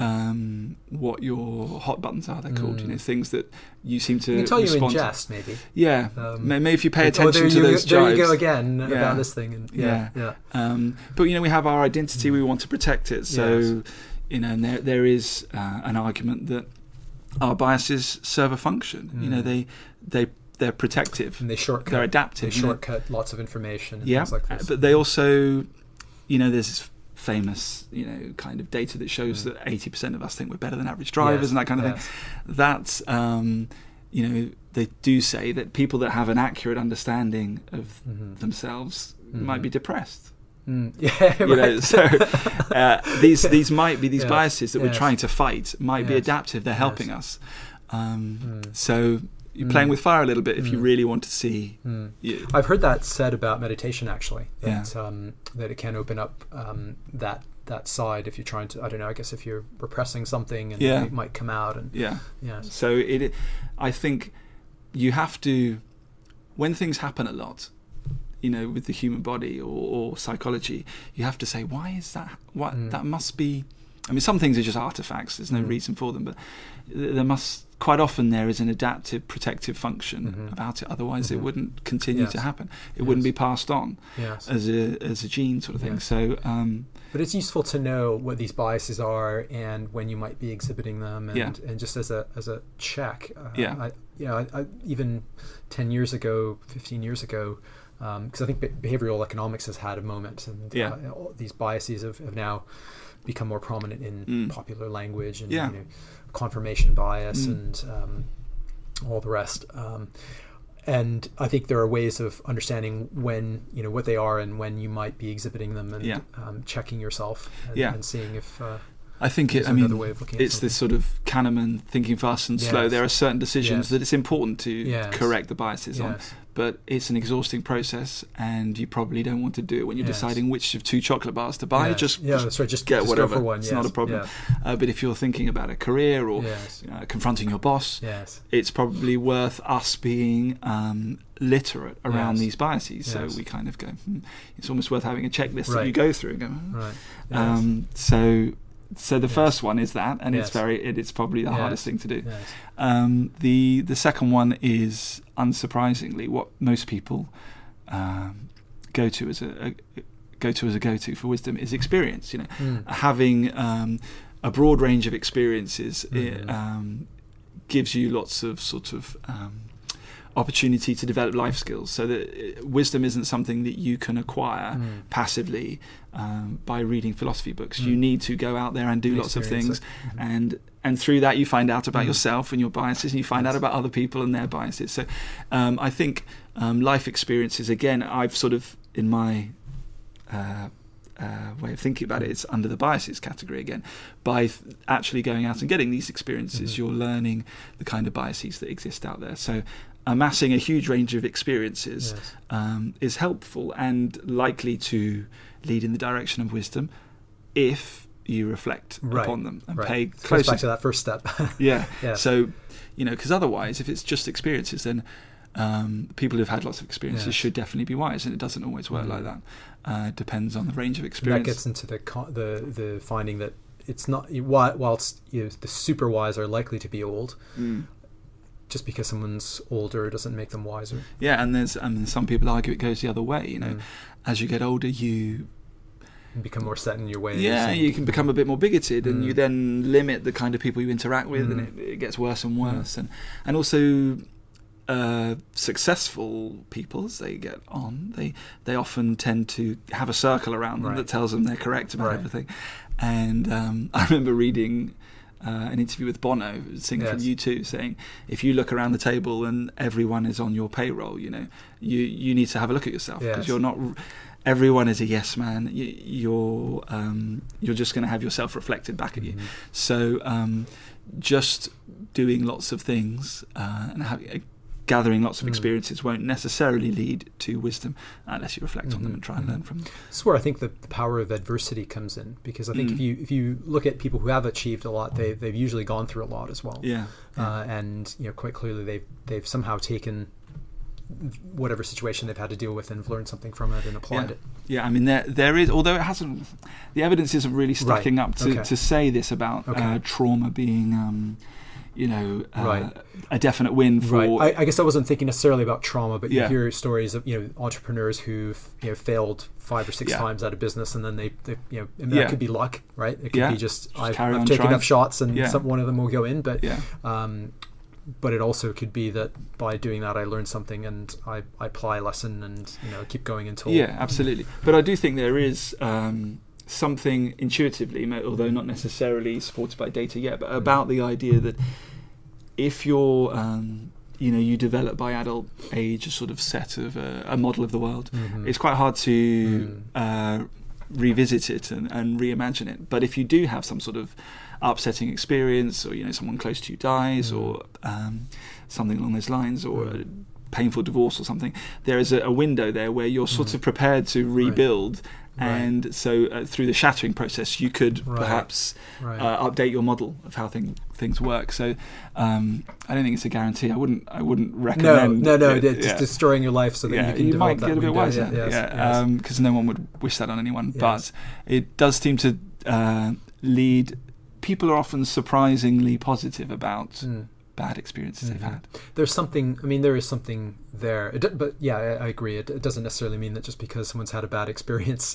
what your hot buttons are, they're called, things that you seem to tell you in respond jest, maybe. Yeah. Maybe if you pay attention to those there jibes. you go again about this thing. And but we have our identity, we want to protect it. So, and there is an argument that our biases serve a function. They're protective. And they shortcut. They're adaptive. They shortcut lots of information and things like this. But they also, there's this famous, kind of data that shows that 80% of us think we're better than average drivers and that kind of thing. That's, they do say that people that have an accurate understanding of themselves might be depressed. So these might be these biases that we're trying to fight, might be adaptive. They're helping us. So you're playing with fire a little bit if you really want to see. I've heard that said about meditation, actually, that that it can open up that side if you're trying to. I don't know. I guess if you're repressing something, and it might come out. And So I think you have to, when things happen a lot, with the human body or psychology, you have to say, why is that? That must be. I mean, some things are just artifacts. There's no reason for them, but quite often there is an adaptive, protective function about it. Otherwise, it wouldn't continue to happen. It wouldn't be passed on as a gene, sort of thing. So, but it's useful to know what these biases are and when you might be exhibiting them, and just as a check. I even 10 years ago, 15 years ago. Because I think behavioral economics has had a moment, and these biases have now become more prominent in popular language, and confirmation bias and all the rest. And I think there are ways of understanding when what they are and when you might be exhibiting them, and checking yourself and seeing if. I think it's this sort of Kahneman thinking fast and slow. There are certain decisions that it's important to correct the biases on, but it's an exhausting process, and you probably don't want to do it when you're deciding which of 2 chocolate bars to buy. Just get whatever. Go for one. It's not a problem. But if you're thinking about a career or confronting your boss, it's probably worth us being literate around these biases. So we kind of go, it's almost worth having a checklist that you go through and go, So the first one is that, and it's probably the hardest thing to do. The second one is, unsurprisingly, what most people go to as a go-to for wisdom is experience. Having a broad range of experiences gives you lots of sort of opportunity to develop life skills, so that wisdom isn't something that you can acquire passively by reading philosophy books. You need to go out there and do lots of things, and through that you find out about yourself and your biases, and you find out about other people and their biases. So I think life experiences, again, I've sort of in my way of thinking about it, it's under the biases category again. By actually going out and getting these experiences, you're learning the kind of biases that exist out there. So amassing a huge range of experiences is helpful and likely to lead in the direction of wisdom if you reflect upon them and pay close back to that first step. yeah. So, because otherwise, if it's just experiences, then people who've had lots of experiences should definitely be wise, and it doesn't always work like that. Depends on the range of experience. And that gets into the finding that it's not, whilst the super wise are likely to be old, just because someone's older doesn't make them wiser. Yeah, and some people argue it goes the other way. As you get older, you become more set in your ways. Yeah, you can become a bit more bigoted, and you then limit the kind of people you interact with, and it gets worse and worse. And also, successful people, as they get on, they often tend to have a circle around them that tells them they're correct about everything. And I remember reading an interview with Bono, singer from U2, saying, if you look around the table and everyone is on your payroll, you need to have a look at yourself, because you're not. Everyone is a yes man. You're just going to have yourself reflected back at you. So just doing lots of things and gathering lots of experiences won't necessarily lead to wisdom unless you reflect on them and try and learn from them. This is where I think the power of adversity comes in, because I think if you look at people who have achieved a lot, they've usually gone through a lot as well. And quite clearly they've somehow taken whatever situation they've had to deal with and have learned something from it and applied it. Yeah, I mean there is, although it hasn't, the evidence isn't really stacking up to say this about trauma being a definite win for. I guess I wasn't thinking necessarily about trauma, but you hear stories of entrepreneurs who've failed 5 or 6 times out of business, and then they that could be luck, right? It could be just I've taken enough shots and one of them will go in, but it also could be that by doing that I learned something and I apply a lesson and keep going until. Yeah, absolutely. But I do think there is something intuitively, although not necessarily supported by data yet, but about the idea that if you're you develop by adult age a sort of set of a model of the world, it's quite hard to revisit it and reimagine it. But if you do have some sort of upsetting experience, or someone close to you dies, or something along those lines, or a painful divorce or something, there is a window there where you're sort of prepared to rebuild. And so through the shattering process, you could perhaps update your model of how things work. So I don't think it's a guarantee. I wouldn't recommend. No. It's destroying your life so that you can you develop might get a bit wiser. Because no one would wish that on anyone. Yes. But it does seem to lead. People are often surprisingly positive about bad experiences they've had. There is something there. But I agree. It doesn't necessarily mean that just because someone's had a bad experience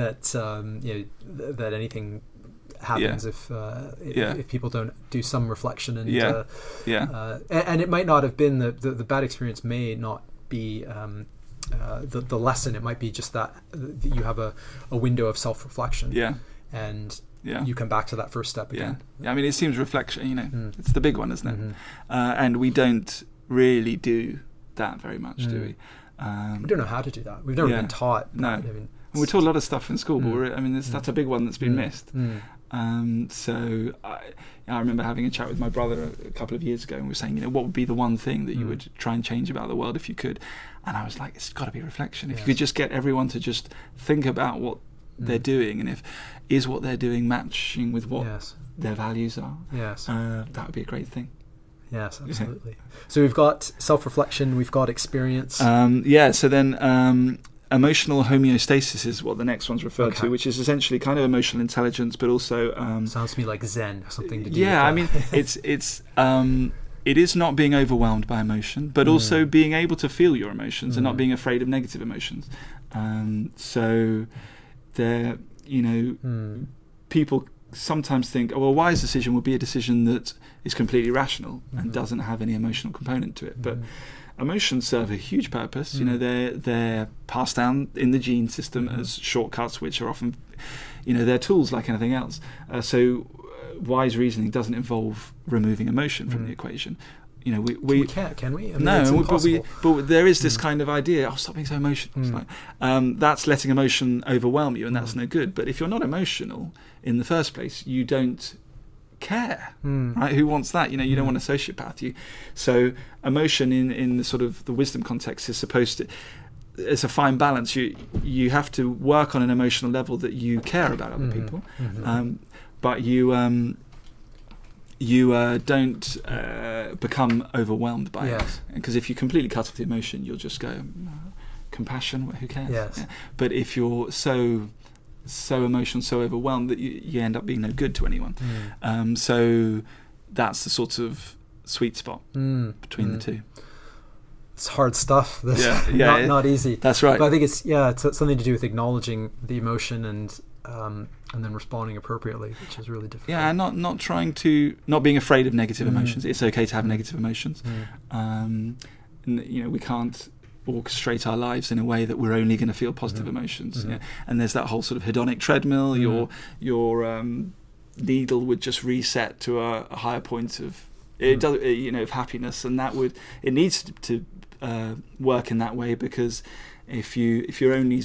that anything happens if people don't do some reflection and and it might not have been the bad experience may not be the lesson. It might be just that you have a window of self-reflection. And you come back to that first step again. I mean, it seems reflection, it's the big one, isn't it? And we don't really do that very much, do we? We don't know how to do that. We've never been taught. No. We're taught a lot of stuff in school, but that's a big one that's been missed. So I remember having a chat with my brother a couple of years ago, and we were saying, what would be the one thing that you would try and change about the world if you could? And I was like, it's got to be reflection. If you could just get everyone to just think about what they're doing, and is what they're doing matching with what their values are, that would be a great thing. Yes, absolutely. So we've got self-reflection, we've got experience. So then emotional homeostasis is what the next one's referred to, which is essentially kind of emotional intelligence, but also sounds to me like Zen, something to do with that. I mean, it is not being overwhelmed by emotion, but also being able to feel your emotions and not being afraid of negative emotions. So there, people sometimes think, a wise decision would be a decision that is completely rational and doesn't have any emotional component to it. But emotions serve a huge purpose. They're passed down in the gene system as shortcuts, which are often, they're tools like anything else. So wise reasoning doesn't involve removing emotion from the equation. we can't, can we? I mean, no, it's but there is this kind of idea. Oh, stop being so emotional. It's like, that's letting emotion overwhelm you, and that's no good. But if you're not emotional in the first place, you don't care, right? Who wants that? You don't want a sociopath. So emotion in the sort of the wisdom context is supposed to. It's a fine balance. You have to work on an emotional level that you care about other people, but you don't become overwhelmed by it. Because if you completely cut off the emotion, you'll just go, compassion, who cares? Yes. Yeah. But if you're so emotional, so overwhelmed that you end up being no good to anyone. So that's the sort of sweet spot between the two. It's hard stuff. Not easy. That's right. But I think it's something to do with acknowledging the emotion and then responding appropriately, which is really difficult. Yeah, and not being afraid of negative emotions. It's okay to have negative emotions. We can't orchestrate our lives in a way that we're only going to feel positive emotions. Yeah. And there's that whole sort of hedonic treadmill. Your needle would just reset to a higher point of of happiness, and it needs to work in that way, because if you're only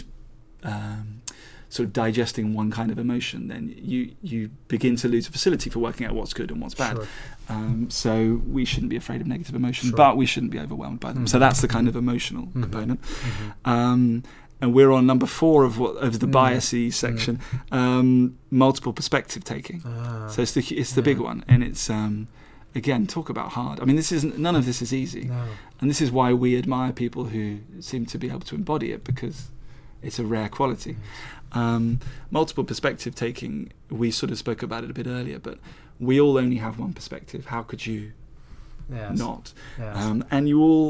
sort of digesting one kind of emotion, then you begin to lose a facility for working out what's good and what's bad. Sure. So we shouldn't be afraid of negative emotions, but we shouldn't be overwhelmed by them. So that's the kind of emotional component. And we're on number 4 of the biasy section, multiple perspective taking. So it's the big one, and it's again, talk about hard. I mean, none of this is easy, and this is why we admire people who seem to be able to embody it, because it's a rare quality. Multiple perspective taking, we sort of spoke about it a bit earlier, but we all only have one perspective. How could you not? Yes. And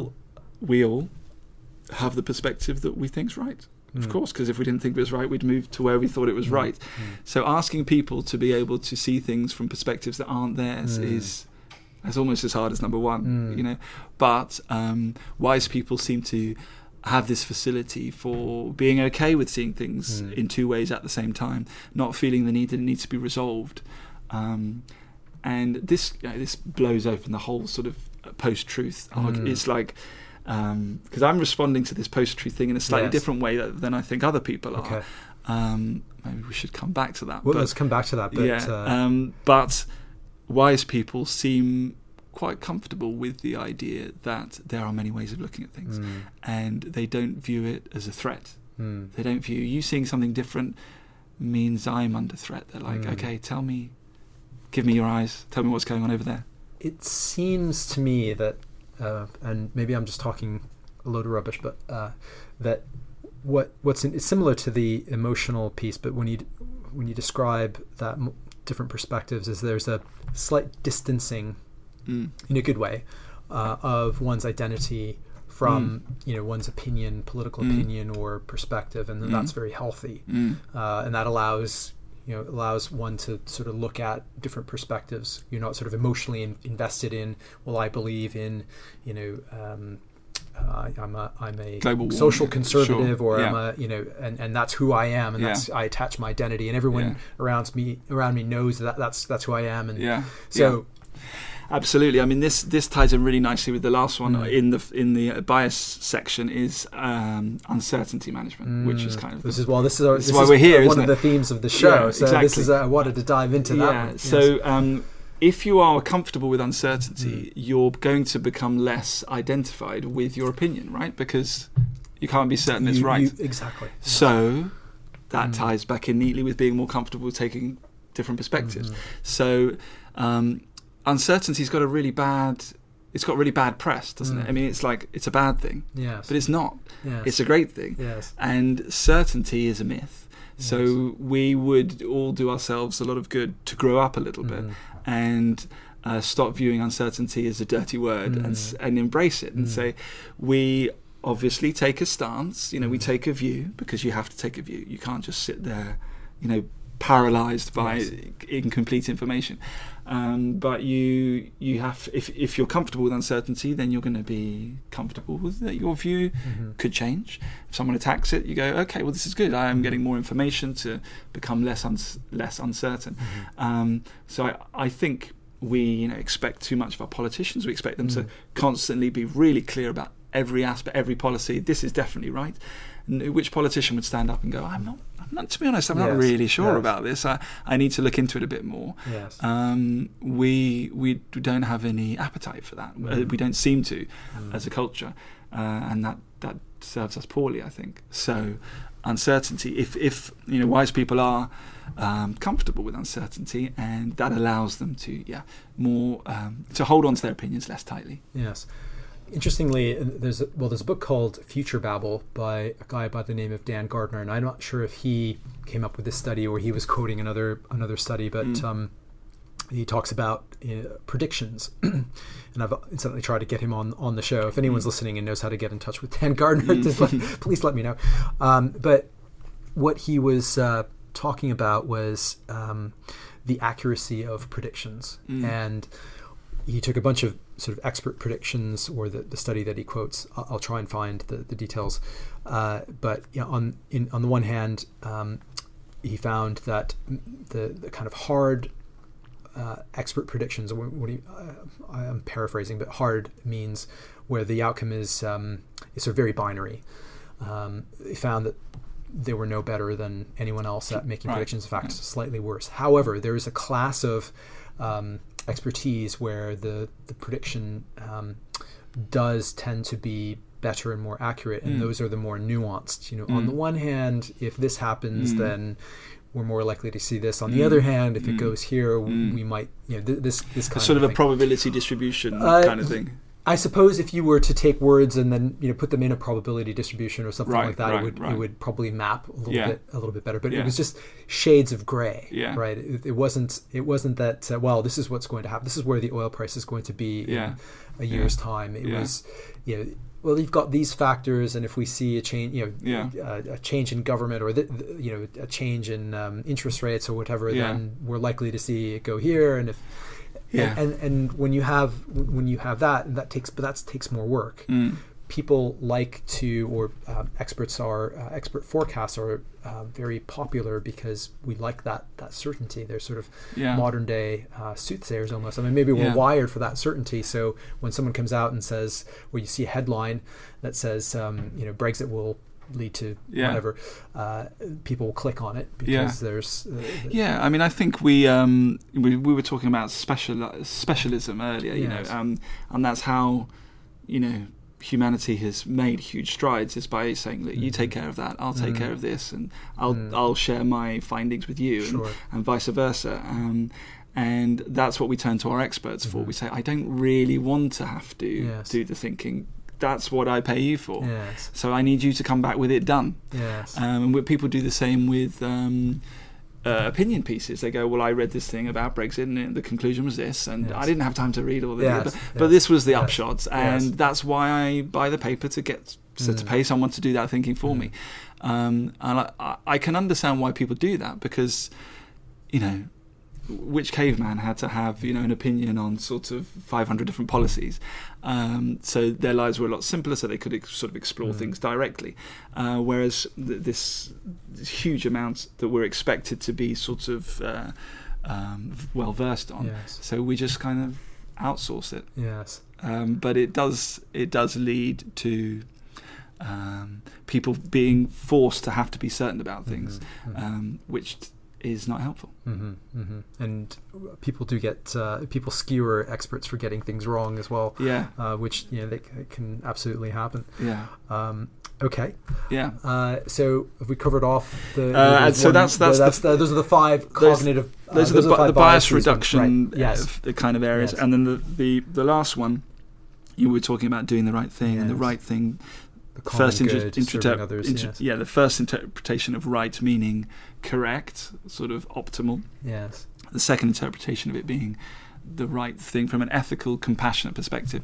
we all have the perspective that we think's right. Of course, because if we didn't think it was right, we'd move to where we thought it was right. So asking people to be able to see things from perspectives that aren't theirs is almost as hard as number 1. But wise people seem to have this facility for being okay with seeing things in 2 ways at the same time, not feeling the need that it needs to be resolved. And this blows open the whole sort of post-truth argument. It's like, because I'm responding to this post-truth thing in a slightly different way than I think other people are. Maybe we should come back to that. Well, let's come back to that. But, but wise people seem quite comfortable with the idea that there are many ways of looking at things, and they don't view it as a threat. They don't view you seeing something different means I'm under threat. They're like, okay, tell me, give me your eyes, tell me what's going on over there. It seems to me that, and maybe I'm just talking a load of rubbish, but that it's similar to the emotional piece, but when you describe that different perspectives, is there's a slight distancing in a good way of one's identity from one's opinion, political opinion or perspective, and that's very healthy, and that allows one to sort of look at different perspectives. You're not sort of emotionally invested in, well, I believe in I'm a global social conservative, sure. or I'm a and that's who I am, and that's I attach my identity, and everyone around me knows that's who I am, and Absolutely. I mean, this ties in really nicely with the last one in the bias section is uncertainty management, which is kind of this is why we're here. One of the themes of the show. Yeah, so exactly. This is I wanted to dive into that. Yeah. One. So if you are comfortable with uncertainty, you're going to become less identified with your opinion, right? Because you can't be certain it's right. Exactly. So that ties back in neatly with being more comfortable with taking different perspectives. So uncertainty's got really bad press, doesn't it? I mean, it's like, it's a bad thing. Yes. But it's not. Yes. It's a great thing. Yes. And certainty is a myth. Yes. So we would all do ourselves a lot of good to grow up a little bit and stop viewing uncertainty as a dirty word and embrace it and say, we obviously take a stance, we take a view, because you have to take a view. You can't just sit there, paralyzed by incomplete information. But you have, if you're comfortable with uncertainty, then you're going to be comfortable with that your view could change. If someone attacks it, you go, okay, well, this is good. I am getting more information to become less uncertain. So I think we expect too much of our politicians. We expect them to constantly be really clear about every aspect, every policy. This is definitely right. And which politician would stand up and go, I'm not, to be honest, I'm not really sure about this. I need to look into it a bit more. Yes. We don't have any appetite for that. We don't seem to as a culture, and that serves us poorly, I think. So uncertainty, if wise people are comfortable with uncertainty, and that allows them to more to hold on to their opinions less tightly. Yes. Interestingly, there's a book called Future Babble by a guy by the name of Dan Gardner, and I'm not sure if he came up with this study or he was quoting another study, but he talks about predictions, and I've instantly tried to get him on the show. If anyone's listening and knows how to get in touch with Dan Gardner, please let me know. But what he was talking about was the accuracy of predictions, and he took a bunch of sort of expert predictions, or the study that he quotes. I'll try and find the details. But on the one hand, he found that the kind of hard expert predictions, I'm paraphrasing, but hard means where the outcome is sort of very binary. He found that they were no better than anyone else at making predictions. In fact, slightly worse. However, there is a class of expertise where the prediction does tend to be better and more accurate, and those are the more nuanced. On the one hand, if this happens, then we're more likely to see this. On the other hand, if it goes here, we might, this kind sort of a probability distribution kind of thing. I suppose if you were to take words and then put them in a probability distribution or something like that, it would probably map a little bit better. But it was just shades of gray, right? It wasn't that well, this is what's going to happen. This is where the oil price is going to be in a year's time. It was, well, you've got these factors, and if we see a change, a change in government, or a change in interest rates or whatever, then we're likely to see it go here. And if and when you have that takes more work. People like to, or expert forecasts are very popular because we like that certainty. They're sort of modern day soothsayers almost. I mean, maybe we're wired for that certainty. So when someone comes out and says, where you see a headline that says, Brexit will lead to whatever, people will click on it because there's I mean, I think we were talking about specialism earlier, and that's how humanity has made huge strides, is by saying that you take care of that, I'll take care of this, and I'll share my findings with you, and vice versa. And that's what we turn to our experts for. We say, I don't really want to have to do the thinking. That's what I pay you for. Yes. So I need you to come back with it done. Yes. And people do the same with opinion pieces. They go, well, I read this thing about Brexit and the conclusion was this, and I didn't have time to read all the but this was the upshot, and that's why I buy the paper to pay someone to do that thinking for me. And I can understand why people do that, because which caveman had to have an opinion on sort of 500 different policies, so their lives were a lot simpler, so they could sort of explore things directly, whereas this huge amount that we're expected to be sort of well versed on, so we just kind of outsource it. But it does lead to people being forced to have to be certain about things, which is not helpful. And people do get people skewer experts for getting things wrong as well, which they can absolutely happen. Okay. So have we covered off the those are the five cognitive, those are the bias reduction kind of areas, and then the last one, you were talking about doing the right thing, and the right thing, the first the first interpretation of right meaning correct, sort of optimal. The second interpretation of it being the right thing from an ethical, compassionate perspective,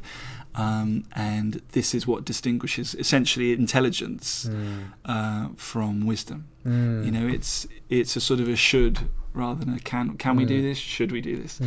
and this is what distinguishes essentially intelligence from wisdom. It's a sort of a should rather than a can. Can we do this? Should we do this?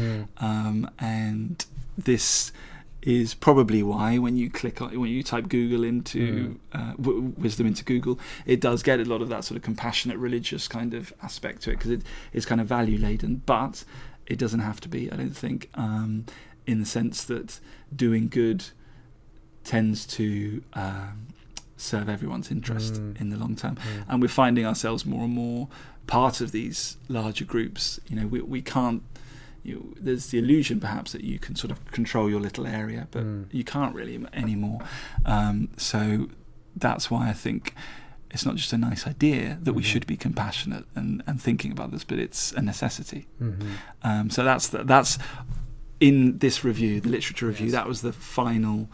And this is probably why when you type Google into wisdom into Google, it does get a lot of that sort of compassionate religious kind of aspect to it, because it's kind of value laden, but it doesn't have to be. I don't think, in the sense that doing good tends to serve everyone's interest in the long term, and we're finding ourselves more and more part of these larger groups. We can't. There's the illusion perhaps that you can sort of control your little area, but you can't really anymore. So that's why I think it's not just a nice idea that we should be compassionate and thinking about this, but it's a necessity. So that's in this review, the literature review. That was the final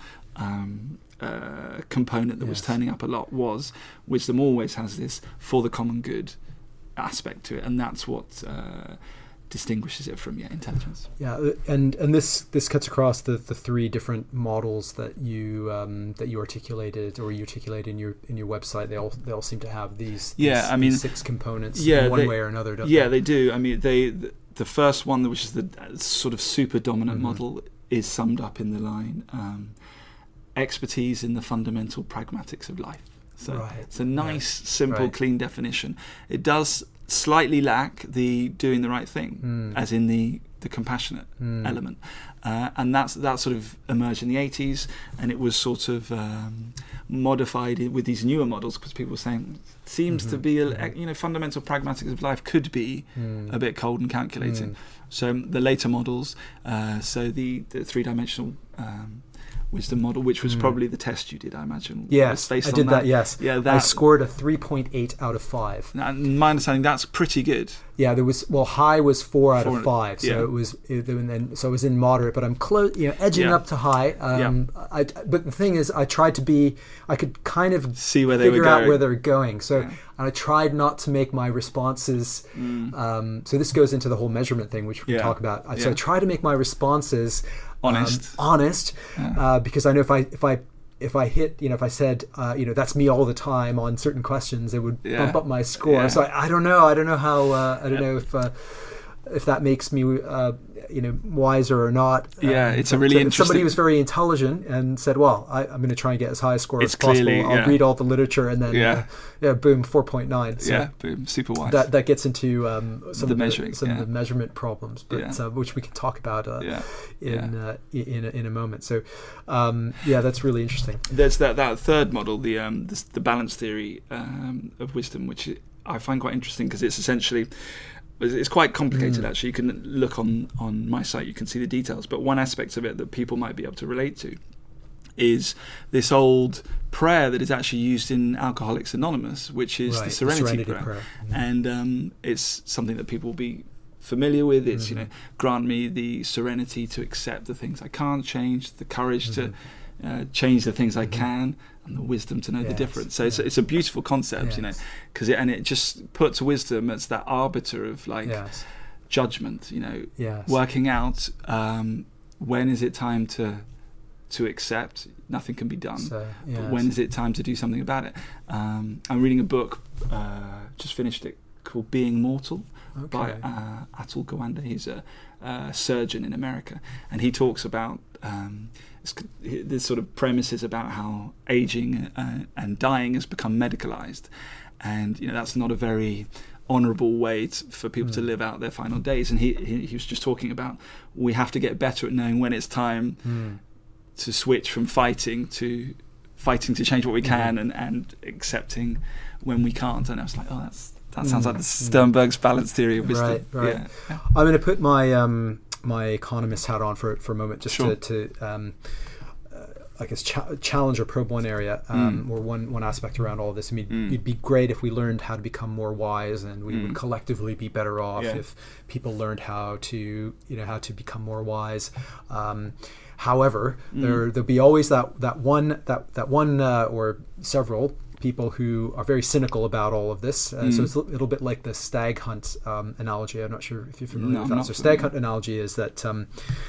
component that was turning up a lot. Was wisdom always has this for the common good aspect to it, and that's what distinguishes it from intelligence. And this cuts across the three different models that you articulated, or you articulate in your website. They all seem to have these six components in one way or another, don't they? They do. I mean, the first one, which is the sort of super dominant model, is summed up in the line expertise in the fundamental pragmatics of life. So it's a nice, simple, clean definition. It does slightly lack the doing the right thing, as in the compassionate element, and that sort of emerged in the 80s, and it was sort of modified with these newer models, because people were saying it seems to be fundamental pragmatics of life could be a bit cold and calculating. So the later models, so the three-dimensional wisdom model, which was probably the test you did, I imagine. Yes, I did that. Yes, I scored a 3.8 out of 5. Now, my understanding, that's pretty good. Yeah, there was high was 4 out of 5, so it was in moderate, but I'm close, edging up to high. But the thing is, I could kind of see where figure out where they're going. So and I tried not to make my responses. So this goes into the whole measurement thing, which we can talk about. So I try to make my responses honest, because I know if I hit, if I said, that's me all the time on certain questions, it would bump up my score. So I don't know. I don't know how. I don't know if that makes me, wiser or not. It's a really interesting. Somebody was very intelligent and said, "Well, I'm going to try and get as high a score as possible. I'll read all the literature and then, boom, 4.9." So boom, super wise. That gets into some of the measurement problems, but which we can talk about in a moment. So, that's really interesting. There's that third model, the balance theory of wisdom, which I find quite interesting, because it's essentially. It's quite complicated, actually. You can look on my site, you can see the details. But one aspect of it that people might be able to relate to is this old prayer that is actually used in Alcoholics Anonymous, which is the Serenity Prayer. And it's something that people will be familiar with. It's, grant me the serenity to accept the things I can't change, the courage to change the things I can, and the wisdom to know the difference. So it's a beautiful concept, because it just puts wisdom as that arbiter of judgment, working out when is it time to accept. Nothing can be done, but when is it time to do something about it? I'm reading a book, just finished it, called Being Mortal by Atul Gawande. He's a surgeon in America, and he talks about this sort of premises about how aging and dying has become medicalized, and that's not a very honourable way for people to live out their final days. And he was just talking about we have to get better at knowing when it's time to switch from fighting to change what we can, and accepting when we can't. And I was like, that sounds like the Sternberg's balance theory of wisdom. Right. Yeah. I'm going to put my my economist hat on for a moment, just to I guess challenge or probe one area, or one aspect around all of this. I mean, it'd be great if we learned how to become more wise, and we would collectively be better off if people learned how to become more wise. However, there'll be always that one or several people who are very cynical about all of this. So it's a little bit like the stag hunt analogy. I'm not sure if you're familiar with that. So stag hunt analogy is that so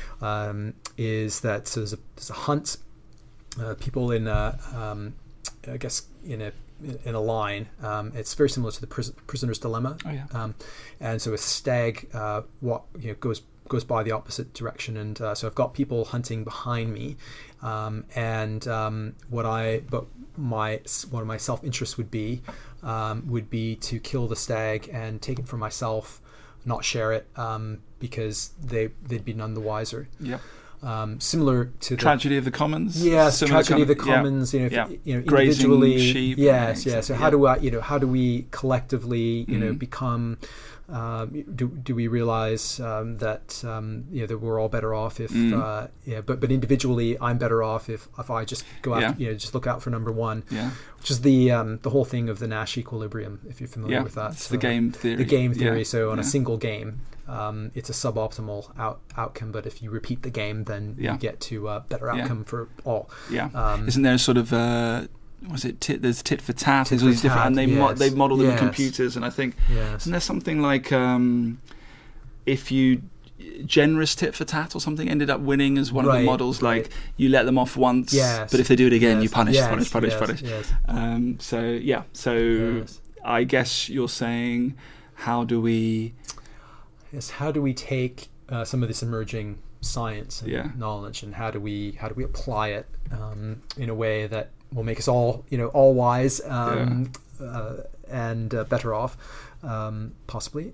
there's a hunt. People in I guess in a line. It's very similar to the prisoner's dilemma. And so a stag goes by the opposite direction, and so I've got people hunting behind me, and one of my self-interests would be to kill the stag and take it for myself, not share it, because they'd be none the wiser. Yep. Similar to Tragedy of the Commons. Yes, Similar Tragedy of the Commons. You know, individually. Sheep. Yes, yes. So how do we collectively, become? Do we realize that that we're all better off if but individually I'm better off if I just go out just look out for number one, which is the whole thing of the Nash equilibrium, if you're familiar with that. It's the game theory. The game theory. So on a single game, it's a suboptimal outcome, but if you repeat the game, then you get to a better outcome for all. Isn't there a sort of there's tit for tat, there's all these different, and they model them in computers, and I think isn't there something like if you generous tit for tat or something ended up winning as one of the models, like you let them off once, but if they do it again, you punish. So I guess you're saying, how do we take some of this emerging science and knowledge, and how do we apply it in a way that will make us all all wise and better off, possibly.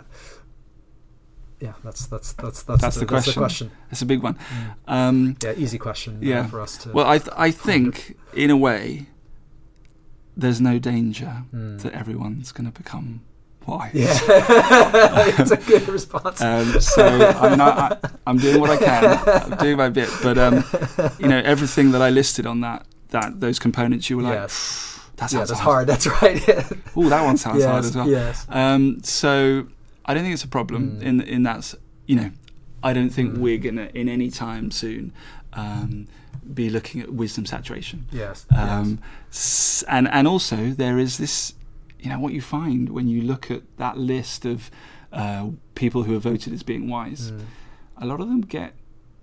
That's the question. It's a big one. Easy question for us to. Well, I think in a way there's no danger that everyone's going to become wise. It's a good response. So I'm doing what I can. I'm doing my bit, but everything that I listed on those components, you were like, that sounds hard. That's right. Oh, that one sounds hard as well. Yes. So I don't think it's a problem in that. I don't think we're gonna in any time soon be looking at wisdom saturation. Yes. And also there is this. What you find when you look at that list of people who are voted as being wise, a lot of them get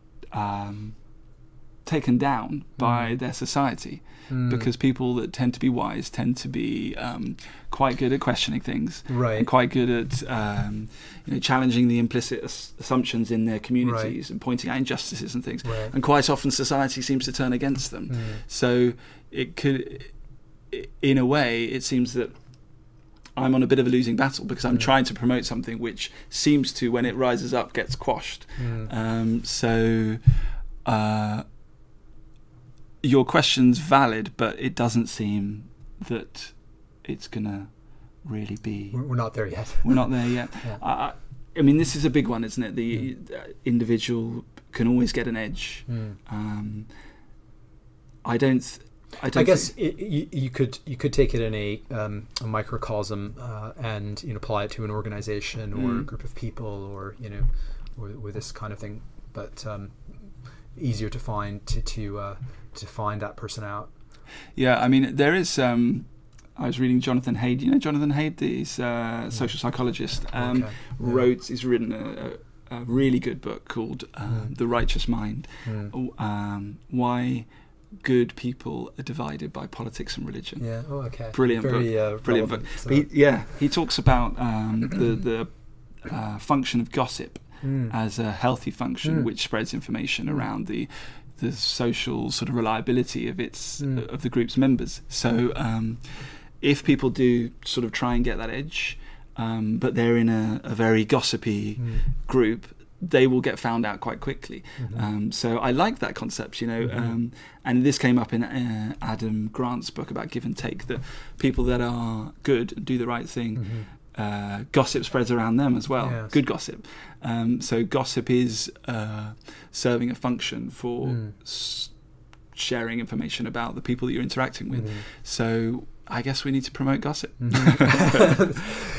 taken down by their society, because people that tend to be wise tend to be quite good at questioning things, and quite good at challenging the implicit assumptions in their communities, and pointing out injustices and things. And quite often society seems to turn against them. So it could, in a way, it seems that I'm on a bit of a losing battle, because I'm trying to promote something which seems to, when it rises up, gets quashed. Your question's valid, but it doesn't seem that it's going to really be... We're not there yet. We're not there yet. I mean, this is a big one, isn't it? The individual can always get an edge. I guess you could take it in a microcosm and apply it to an organization or a group of people, or or this kind of thing. But easier to find to find that person out. Yeah, I mean, there is. I was reading Jonathan Haidt. Jonathan Haidt, the social psychologist, wrote. He's written a really good book called The Righteous Mind. Why good people are divided by politics and religion. Yeah. Oh, okay. Brilliant book. Brilliant book. But he talks about the function of gossip as a healthy function, which spreads information around the social sort of reliability of of the group's members. So if people do sort of try and get that edge, but they're in a very gossipy group, they will get found out quite quickly. So I like that concept, and this came up in Adam Grant's book about give and take, that people that are good and do the right thing, gossip spreads around them as well. Good gossip. So gossip is serving a function for sharing information about the people that you're interacting with. So I guess we need to promote gossip. That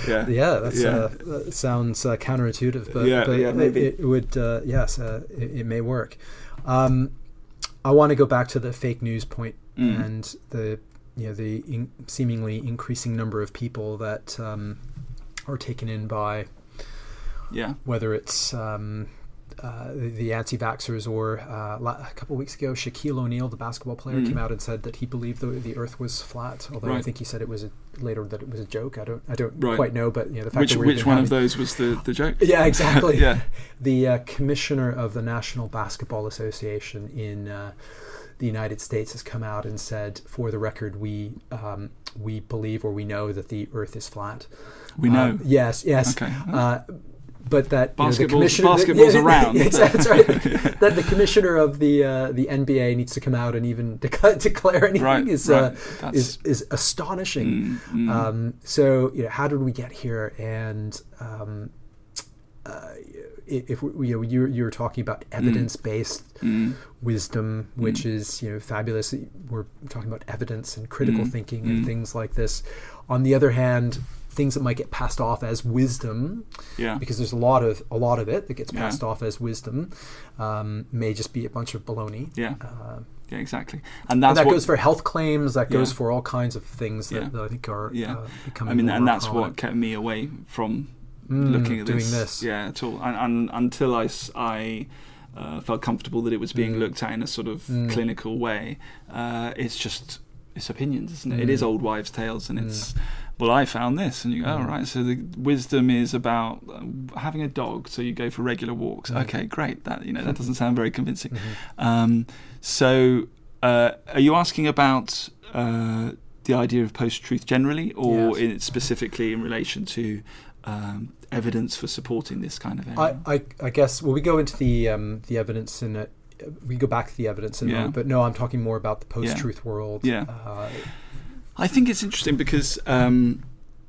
sounds counterintuitive, but maybe it would. It may work. I want to go back to the fake news point and the seemingly increasing number of people that are taken in by whether it's the anti-vaxxers, or a couple of weeks ago, Shaquille O'Neal, the basketball player, came out and said that he believed the Earth was flat. Although I think he said it was later that it was a joke. I don't quite know, but the fact which one of those was the joke? Yeah, exactly. The commissioner of the National Basketball Association in the United States has come out and said, for the record, we believe, or we know, that the Earth is flat. We know. Yes. Okay. but that basketball's, the commissioner, basketball's around. That's right. That the commissioner of the NBA needs to come out and even declare anything is astonishing. So how did we get here? And if you're talking about evidence-based wisdom, which is fabulous. We're talking about evidence and critical thinking and things like this. On the other hand, things that might get passed off as wisdom, because there's a lot of it that gets passed off as wisdom, may just be a bunch of baloney. Yeah, exactly. And that goes for health claims. That goes for all kinds of things that I think are becoming. And that's common. What kept me away from looking at this. Yeah, at all. And until I felt comfortable that it was being looked at in a sort of clinical way. It's opinions, isn't it? It is old wives' tales, and it's, well, I found this, and you go, all right, so the wisdom is about having a dog, so you go for regular walks. Okay, great. That that doesn't sound very convincing. So, are you asking about the idea of post-truth generally, or specifically in relation to evidence for supporting this kind of area? I guess. Well, we go into the evidence in it. We go back to the evidence in a moment, but no, I'm talking more about the post-truth world. Yeah. I think it's interesting because when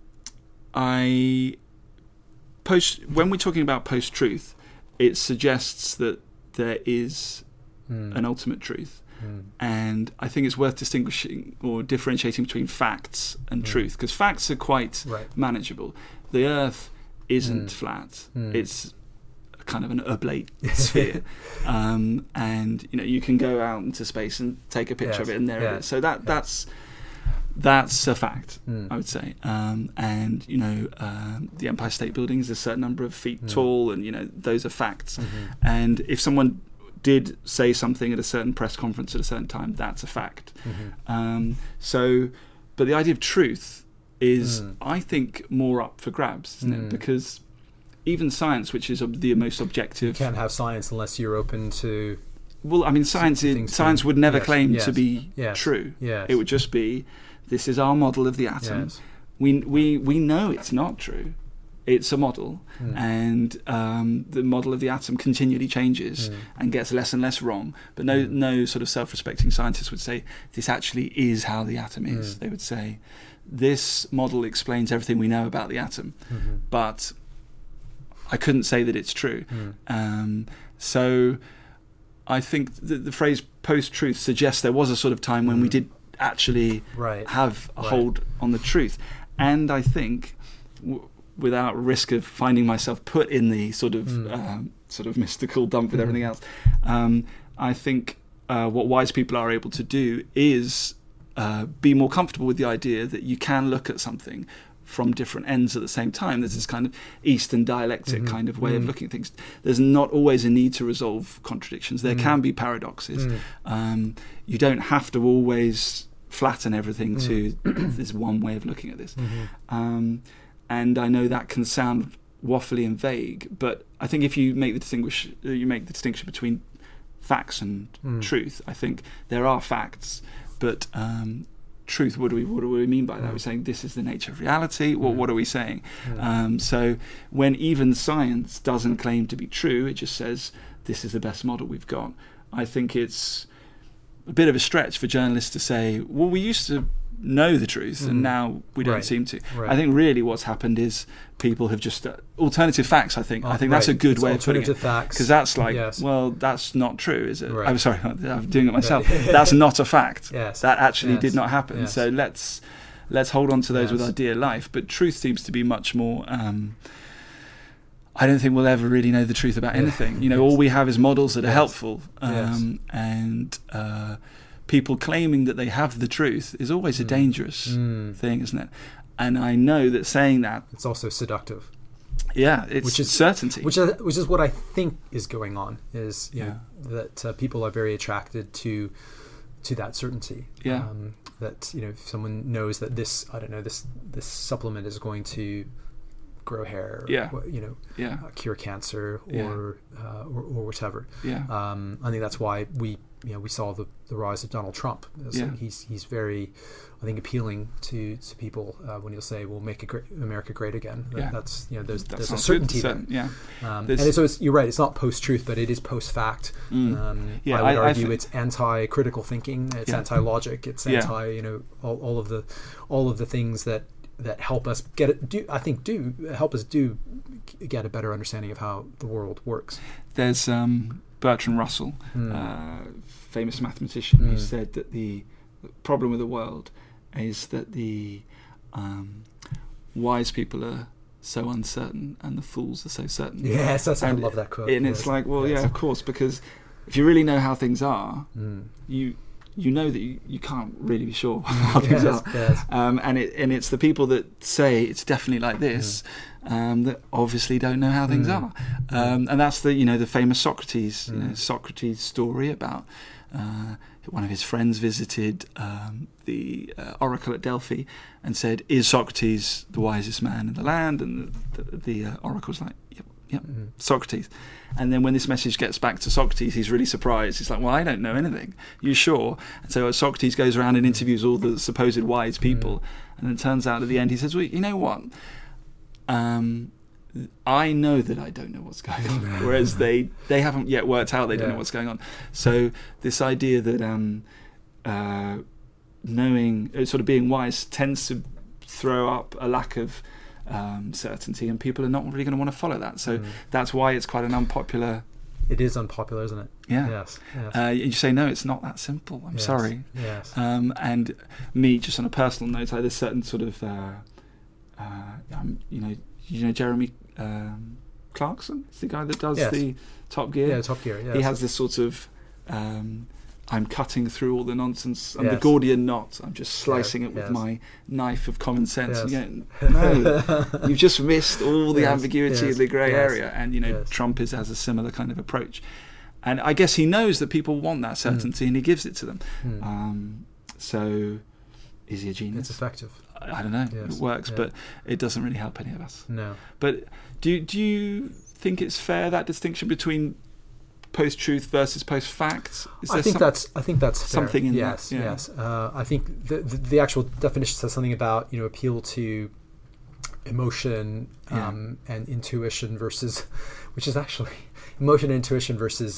we're talking about post-truth, it suggests that there is an ultimate truth. And I think it's worth distinguishing or differentiating between facts and truth, because facts are quite manageable. The Earth isn't flat. It's kind of an oblate sphere, and you can go out into space and take a picture of it, and there it is. So that's a fact, I would say. And the Empire State Building is a certain number of feet tall, and those are facts. And if someone did say something at a certain press conference at a certain time, that's a fact. But the idea of truth is, I think, more up for grabs, isn't it? Because even science, which is the most objective... You can't have science unless you're open to... Well, I mean, science would never claim to be true. It would just be, this is our model of the atom. We know it's not true. It's a model, and the model of the atom continually changes and gets less and less wrong. But no sort of self-respecting scientist would say, this actually is how the atom is. They would say, this model explains everything we know about the atom, but I couldn't say that it's true. So I think the phrase post-truth suggests there was a sort of time when we did actually have a hold on the truth. And I think, without risk of finding myself put in the sort of mystical dump with everything else, I think what wise people are able to do is be more comfortable with the idea that you can look at something from different ends at the same time. There's this kind of Eastern dialectic kind of way of looking at things. There's not always a need to resolve contradictions. There can be paradoxes. You don't have to always flatten everything to this one way of looking at this. And I know that can sound waffly and vague, but I think if you make the distinction between facts and truth, I think there are facts, but truth, what do we mean by that? We're saying this is the nature of reality. Well, what are we saying? So when even science doesn't claim to be true, it just says this is the best model we've got. I think it's a bit of a stretch for journalists to say, well, we used to know the truth and now we don't seem to. I think really what's happened is people have just alternative facts. I think that's a good way of putting it, because that's like, well, that's not true, is it? I'm sorry, I'm doing it myself. That's not a fact. That actually did not happen. So let's hold on to those with our dear life. But truth seems to be much more. I don't think we'll ever really know the truth about anything. All we have is models that are helpful, and people claiming that they have the truth is always a dangerous thing, isn't it? And I know that saying that, it's also seductive. Yeah, which is certainty. Which is what I think is going on. Is that people are very attracted to that certainty. That if someone knows that this supplement is going to grow hair, cure cancer, or whatever. I think that's why we we saw the rise of Donald Trump. Like he's very, I think, appealing to people when he'll say, "We'll make America great again." That's there's a certainty there. And so you're right. It's not post-truth, but it is post-fact. I would argue it's anti-critical thinking. It's anti-logic. It's anti all of the things that help us help us get a better understanding of how the world works. There's Bertrand Russell, famous mathematician, who said that the problem with the world is that the wise people are so uncertain and the fools are so certain. Yes, I love that quote. And it's like, well, of course, because if you really know how things are, you know that you can't really be sure how things are. Yes. And it's the people that say it's definitely like this that obviously don't know how things are. And that's the famous Socrates Socrates story about one of his friends visited the oracle at Delphi and said, "Is Socrates the wisest man in the land?" And the oracle's like, "Yep, Socrates." And then when this message gets back to Socrates, he's really surprised. He's like, "Well, I don't know anything. You sure?" And so Socrates goes around and interviews all the supposed wise people. And then it turns out at the end, he says, "Well, you know what? I know that I don't know what's going on." Whereas they haven't yet worked out they don't know what's going on. So this idea that knowing, sort of being wise, tends to throw up a lack of certainty, and people are not really going to want to follow that. So that's why it's quite an unpopular. It is unpopular, isn't it? Yeah. Yes. You say, no, it's not that simple. I'm sorry. Yes. And me, just on a personal note, there's certain sort of, Jeremy Clarkson. It's the guy that does the Top Gear. Yeah, Top Gear. Yeah. He has this sort of. I'm cutting through all the nonsense. I'm the Gordian knot. I'm just slicing it with my knife of common sense. Yes. And no, you've just missed all the ambiguity of the grey area. And Trump has a similar kind of approach. And I guess he knows that people want that certainty, and he gives it to them. So, is he a genius? It's effective. I don't know. It works, but it doesn't really help any of us. No. But do you think it's fair, that distinction between post-truth versus post-fact? I think that's fair. Something in that. Yes. I think the actual definition says something about appeal to emotion and intuition versus, which is actually emotion and intuition versus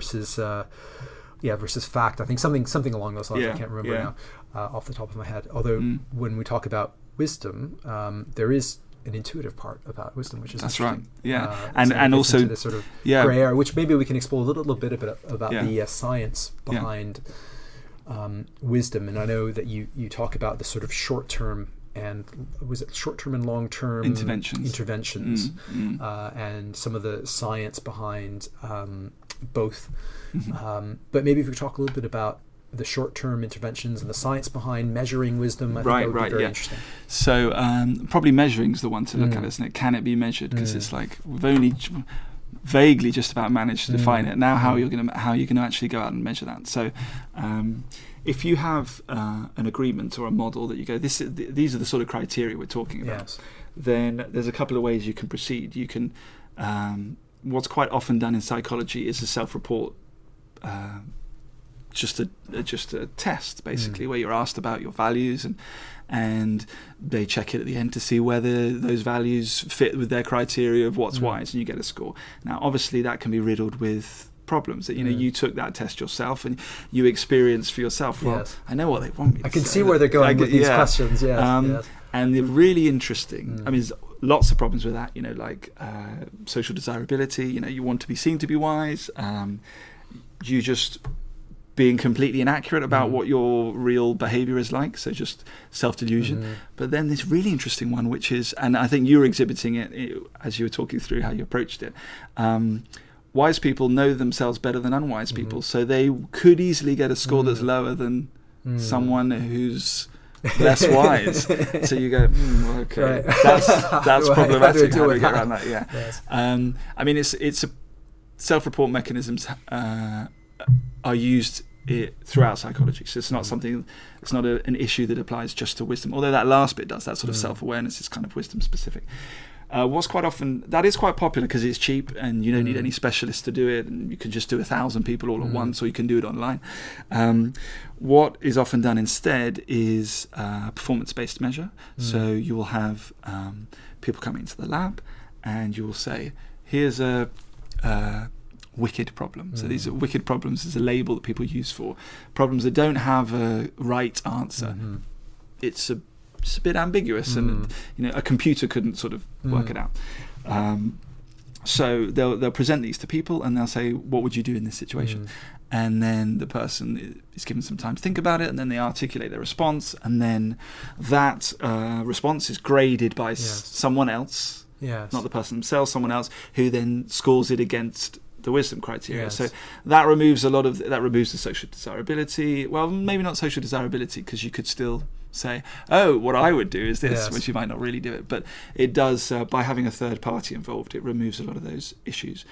fact. I think something along those lines. I can't remember now off the top of my head. Although when we talk about wisdom, there is an intuitive part about wisdom, which is that's right. And also this sort of gray area, which maybe we can explore a little bit about the science behind wisdom. And I know that you talk about the sort of short-term and short-term and long-term interventions and some of the science behind both. But maybe if we could talk a little bit about the short-term interventions and the science behind measuring wisdom, I think that would be very interesting. So probably measuring is the one to look at, isn't it? Can it be measured? Because it's like we've only vaguely just about managed to define it. Now, how are you going to actually go out and measure that? So if you have an agreement or a model that you go, these are the sort of criteria we're talking about, then there's a couple of ways you can proceed. You can what's quite often done in psychology is a self-report. Just a test, basically, where you're asked about your values, and they check it at the end to see whether those values fit with their criteria of what's wise, and you get a score. Now, obviously, that can be riddled with problems. That you took that test yourself and you experienced for yourself. Well, I know what they want me to I can see where they're going with these questions. Yes. And they're really interesting. I mean, there's lots of problems with that. Like social desirability. You want to be seen to be wise. You just being completely inaccurate about what your real behavior is like, so just self-delusion. But then this really interesting one, which is, and I think you were exhibiting it as you were talking through how you approached it, wise people know themselves better than unwise people, so they could easily get a score that's lower than someone who's less wise. So you go, okay, that's problematic. How do we get around that? Yes. I mean, it's a self-report mechanisms are used throughout psychology, so it's not something. It's not an issue that applies just to wisdom. Although that last bit does, that sort of self-awareness is kind of wisdom specific. what's quite often, that is quite popular because it's cheap and you don't need any specialists to do it, and you can just do 1,000 people all at once, or you can do it online. What is often done instead is a performance-based measure. So you will have people come into the lab and you will say, here's a wicked problem. So these are wicked problems is a label that people use for problems that don't have a right answer. It's a bit ambiguous, and a computer couldn't sort of work it out. So they'll present these to people and they'll say, what would you do in this situation? And then the person is given some time to think about it, and then they articulate their response, and then that response is graded by someone else, not the person themselves, someone else, who then scores it against the wisdom criteria. So that removes removes the social desirability. Well, maybe not social desirability, because you could still say, oh, what I would do is this, which you might not really do it. But it does, by having a third party involved, it removes a lot of those issues.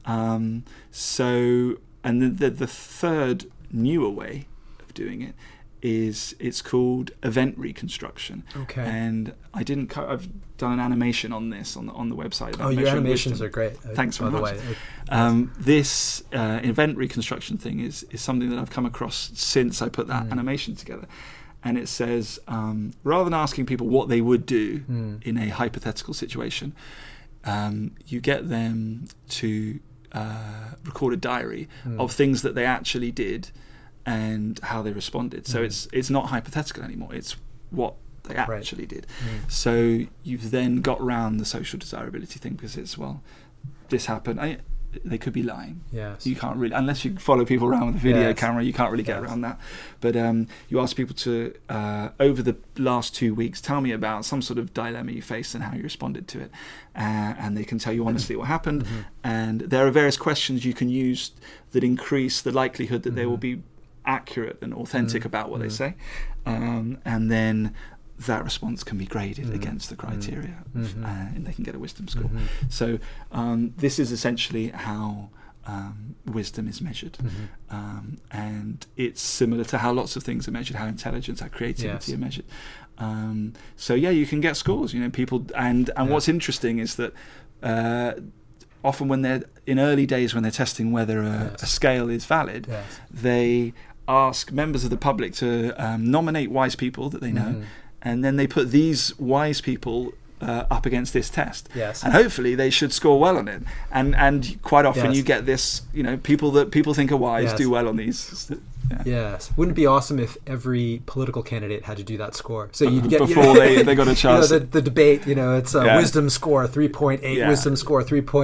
And the third newer way of doing it is, it's called event reconstruction. Okay. And I've done an animation on this on the website. Oh, your animations are great. Thanks very much. By the way. This event reconstruction thing is something that I've come across since I put that animation together. And it says, rather than asking people what they would do in a hypothetical situation, you get them to record a diary of things that they actually did and how they responded. So it's not hypothetical anymore. It's what they actually did. So you've then got around the social desirability thing, because it's, well, this happened. They could be lying. Yes. You can't really, unless you follow people around with a video camera, you can't really get around that. But you ask people to, over the last 2 weeks, tell me about some sort of dilemma you faced and how you responded to it. And they can tell you honestly what happened. And there are various questions you can use that increase the likelihood that they will be accurate and authentic about what they say. And then that response can be graded against the criteria, and they can get a wisdom score. So this is essentially how wisdom is measured, and it's similar to how lots of things are measured, how intelligence, how creativity are measured. So you can get scores. People, and what's interesting is that often when they're in early days, when they're testing whether a scale is valid, they ask members of the public to nominate wise people that they know. And then they put these wise people up against this test, and hopefully they should score well on it. And quite often you get this, people that people think are wise do well on these. Yes, wouldn't it be awesome if every political candidate had to do that score? So you'd get before they got a chance. The debate, it's a wisdom score 3.8, wisdom score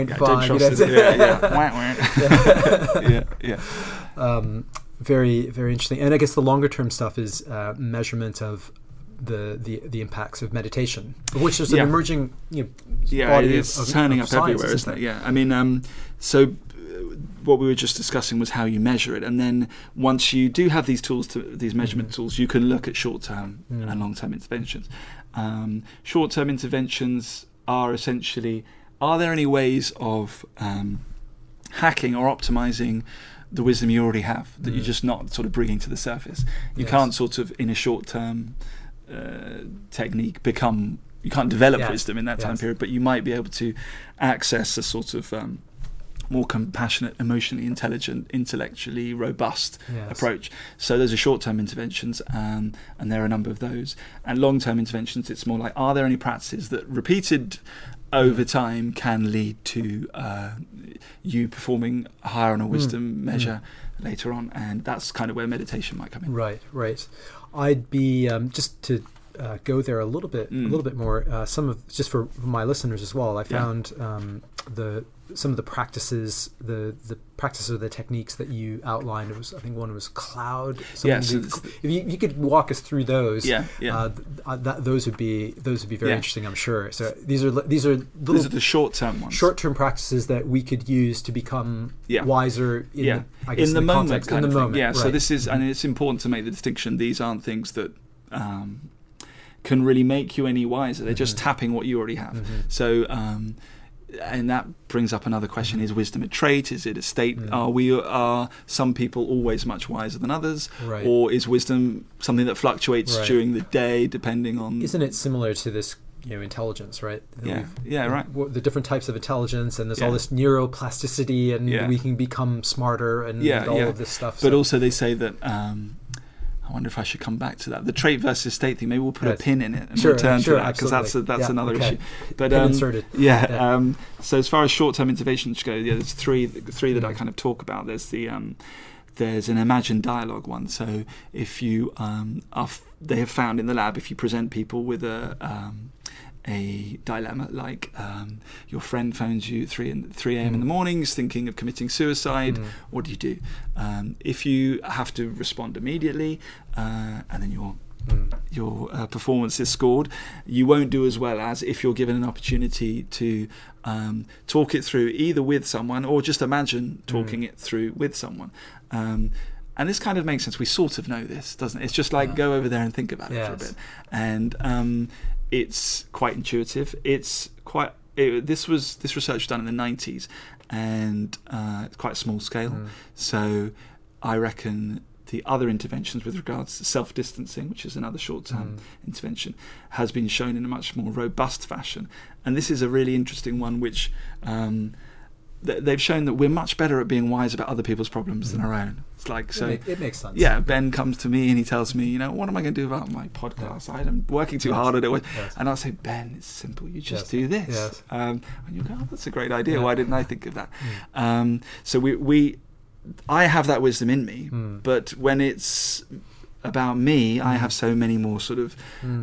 3.5. Very, very interesting. And I guess the longer term stuff is measurement of the impacts of meditation, which is an emerging body it's turning up science, everywhere, isn't it? I mean, so what we were just discussing was how you measure it, and then once you do have these tools, these measurement tools, you can look at short-term and long-term interventions. Short-term interventions are essentially, are there any ways of hacking or optimizing the wisdom you already have that you're just not sort of bringing to the surface? You can't sort of, in a short-term technique, you can't develop wisdom in that time period, but you might be able to access a sort of more compassionate, emotionally intelligent, intellectually robust approach. So those are short-term interventions, and there are a number of those. And long-term interventions, it's more like, are there any practices that repeated over time can lead to you performing higher on a wisdom measure later on? And that's kind of where meditation might come in. Right. I'd be just to go there a little bit more. Just for my listeners as well, I found some of the practices, the practices or the techniques that you outlined. It was, I think one was cloud. If you could walk us through those, those would be very interesting, I'm sure. So these are the short-term ones. Short-term practices that we could use to become wiser in the moment. In the moment. Yeah. Right. So this is, and it's important to make the distinction. These aren't things that can really make you any wiser. They're just tapping what you already have. So. And that brings up another question: is wisdom a trait? Is it a state? Are some people always much wiser than others, or is wisdom something that fluctuates during the day, depending on? Isn't it similar to this intelligence, right? Right. The different types of intelligence, and there's all this neuroplasticity, and we can become smarter, and all of this stuff. But also they say that, I wonder if I should come back to that. The trait versus state thing, maybe we'll put a pin in it and return to that, because that's another issue. But pin inserted. So as far as short-term interventions go, there's three that I kind of talk about. There's an imagined dialogue one. So if you they have found in the lab, if you present people with a dilemma, like your friend phones you 3 a.m. in the mornings thinking of committing suicide, what do you do? If you have to respond immediately, and then your performance is scored, you won't do as well as if you're given an opportunity to talk it through either with someone or just imagine talking it through with someone. And this kind of makes sense. We sort of know this, doesn't it? It's just like go over there and think about it for a bit. And it's quite intuitive. This research was done in the 90s, and it's quite small scale. So I reckon the other interventions with regards to self-distancing, which is another short-term intervention, has been shown in a much more robust fashion. And this is a really interesting one, which they've shown that we're much better at being wise about other people's problems than our own. It's like, so it makes sense. Yeah, Ben comes to me and he tells me, what am I going to do about my podcast? I'm working too hard at it. And I'll say, Ben, it's simple. You just do this. And you go, that's a great idea. Why didn't I think of that? So I have that wisdom in me, but when it's about me, I have so many more sort of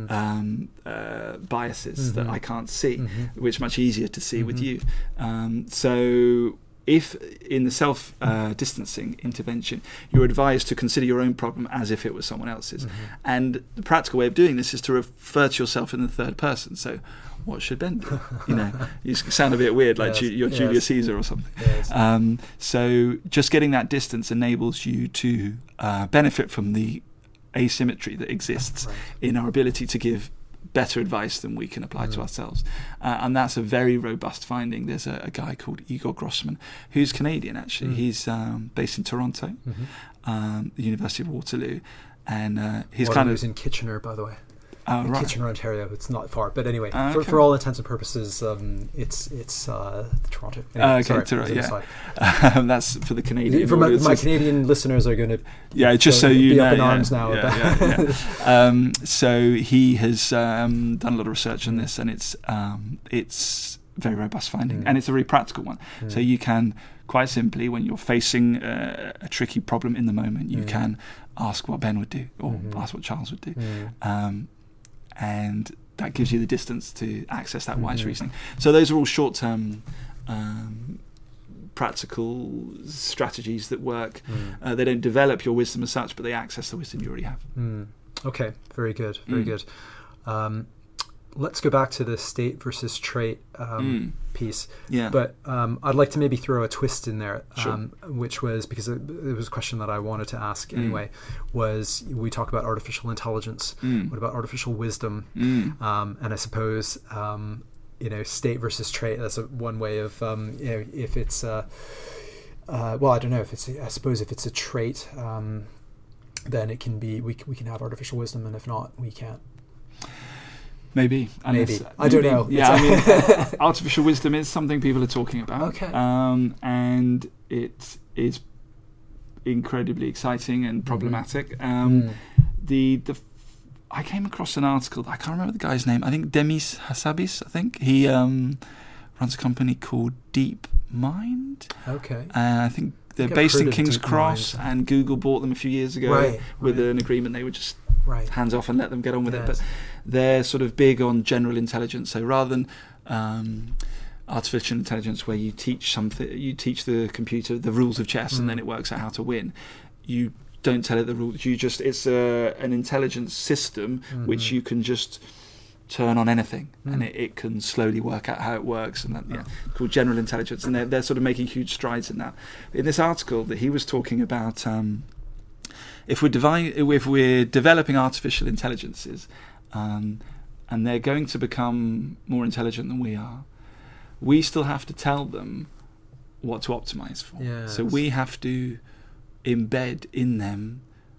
biases that I can't see, which is much easier to see with you. So if in the self-distancing intervention, you're advised to consider your own problem as if it was someone else's. And the practical way of doing this is to refer to yourself in the third person. So what should Ben do? You sound a bit weird, like you're Julius Caesar or something. So just getting that distance enables you to benefit from the asymmetry that exists in our ability to give better advice than we can apply to ourselves, and that's a very robust finding. There's a guy called Igor Grossman, who's Canadian actually. He's based in Toronto, the University of Waterloo, and he's he's in Kitchener, by the way. Kitchener, Ontario. It's not far, but anyway, for all intents and purposes, it's Toronto. Anyway, Toronto. That's for the Canadian. For my Canadian listeners are going to just so you be know, up in arms now. So he has done a lot of research on this, and it's very robust finding, and it's a very practical one. So you can quite simply, when you're facing a tricky problem in the moment, you can ask what Ben would do, or ask what Charles would do. And that gives you the distance to access that wise reasoning. So those are all short-term practical strategies that work. They don't develop your wisdom as such, but they access the wisdom you already have. Okay, very good, very good. Let's go back to the state versus trait piece. But I'd like to maybe throw a twist in there, which was, because it was a question that I wanted to ask anyway, was we talk about artificial intelligence. What about artificial wisdom? And I suppose, state versus trait, that's one way of, if it's, well, I don't know, I suppose if it's a trait, then it can be, we can have artificial wisdom, and if not, we can't. Maybe. I don't know. Yeah, artificial wisdom is something people are talking about. Okay. And it is incredibly exciting and problematic. I came across an article, I can't remember the guy's name, I think Demis Hassabis, I think. He runs a company called DeepMind. Okay. I think they're based in King's Cross, and Google bought them a few years ago with an agreement they would just hands off and let them get on with it. But they're sort of big on general intelligence. So rather than artificial intelligence, where you teach the computer the rules of chess and then it works out how to win, you don't tell it the rules. It's an intelligence system which you can just turn on anything, and it can slowly work out how it works, and that called general intelligence. And they're sort of making huge strides in that. In this article that he was talking about, if we're developing artificial intelligences, and they're going to become more intelligent than we are, we still have to tell them what to optimize for. So we have to embed in them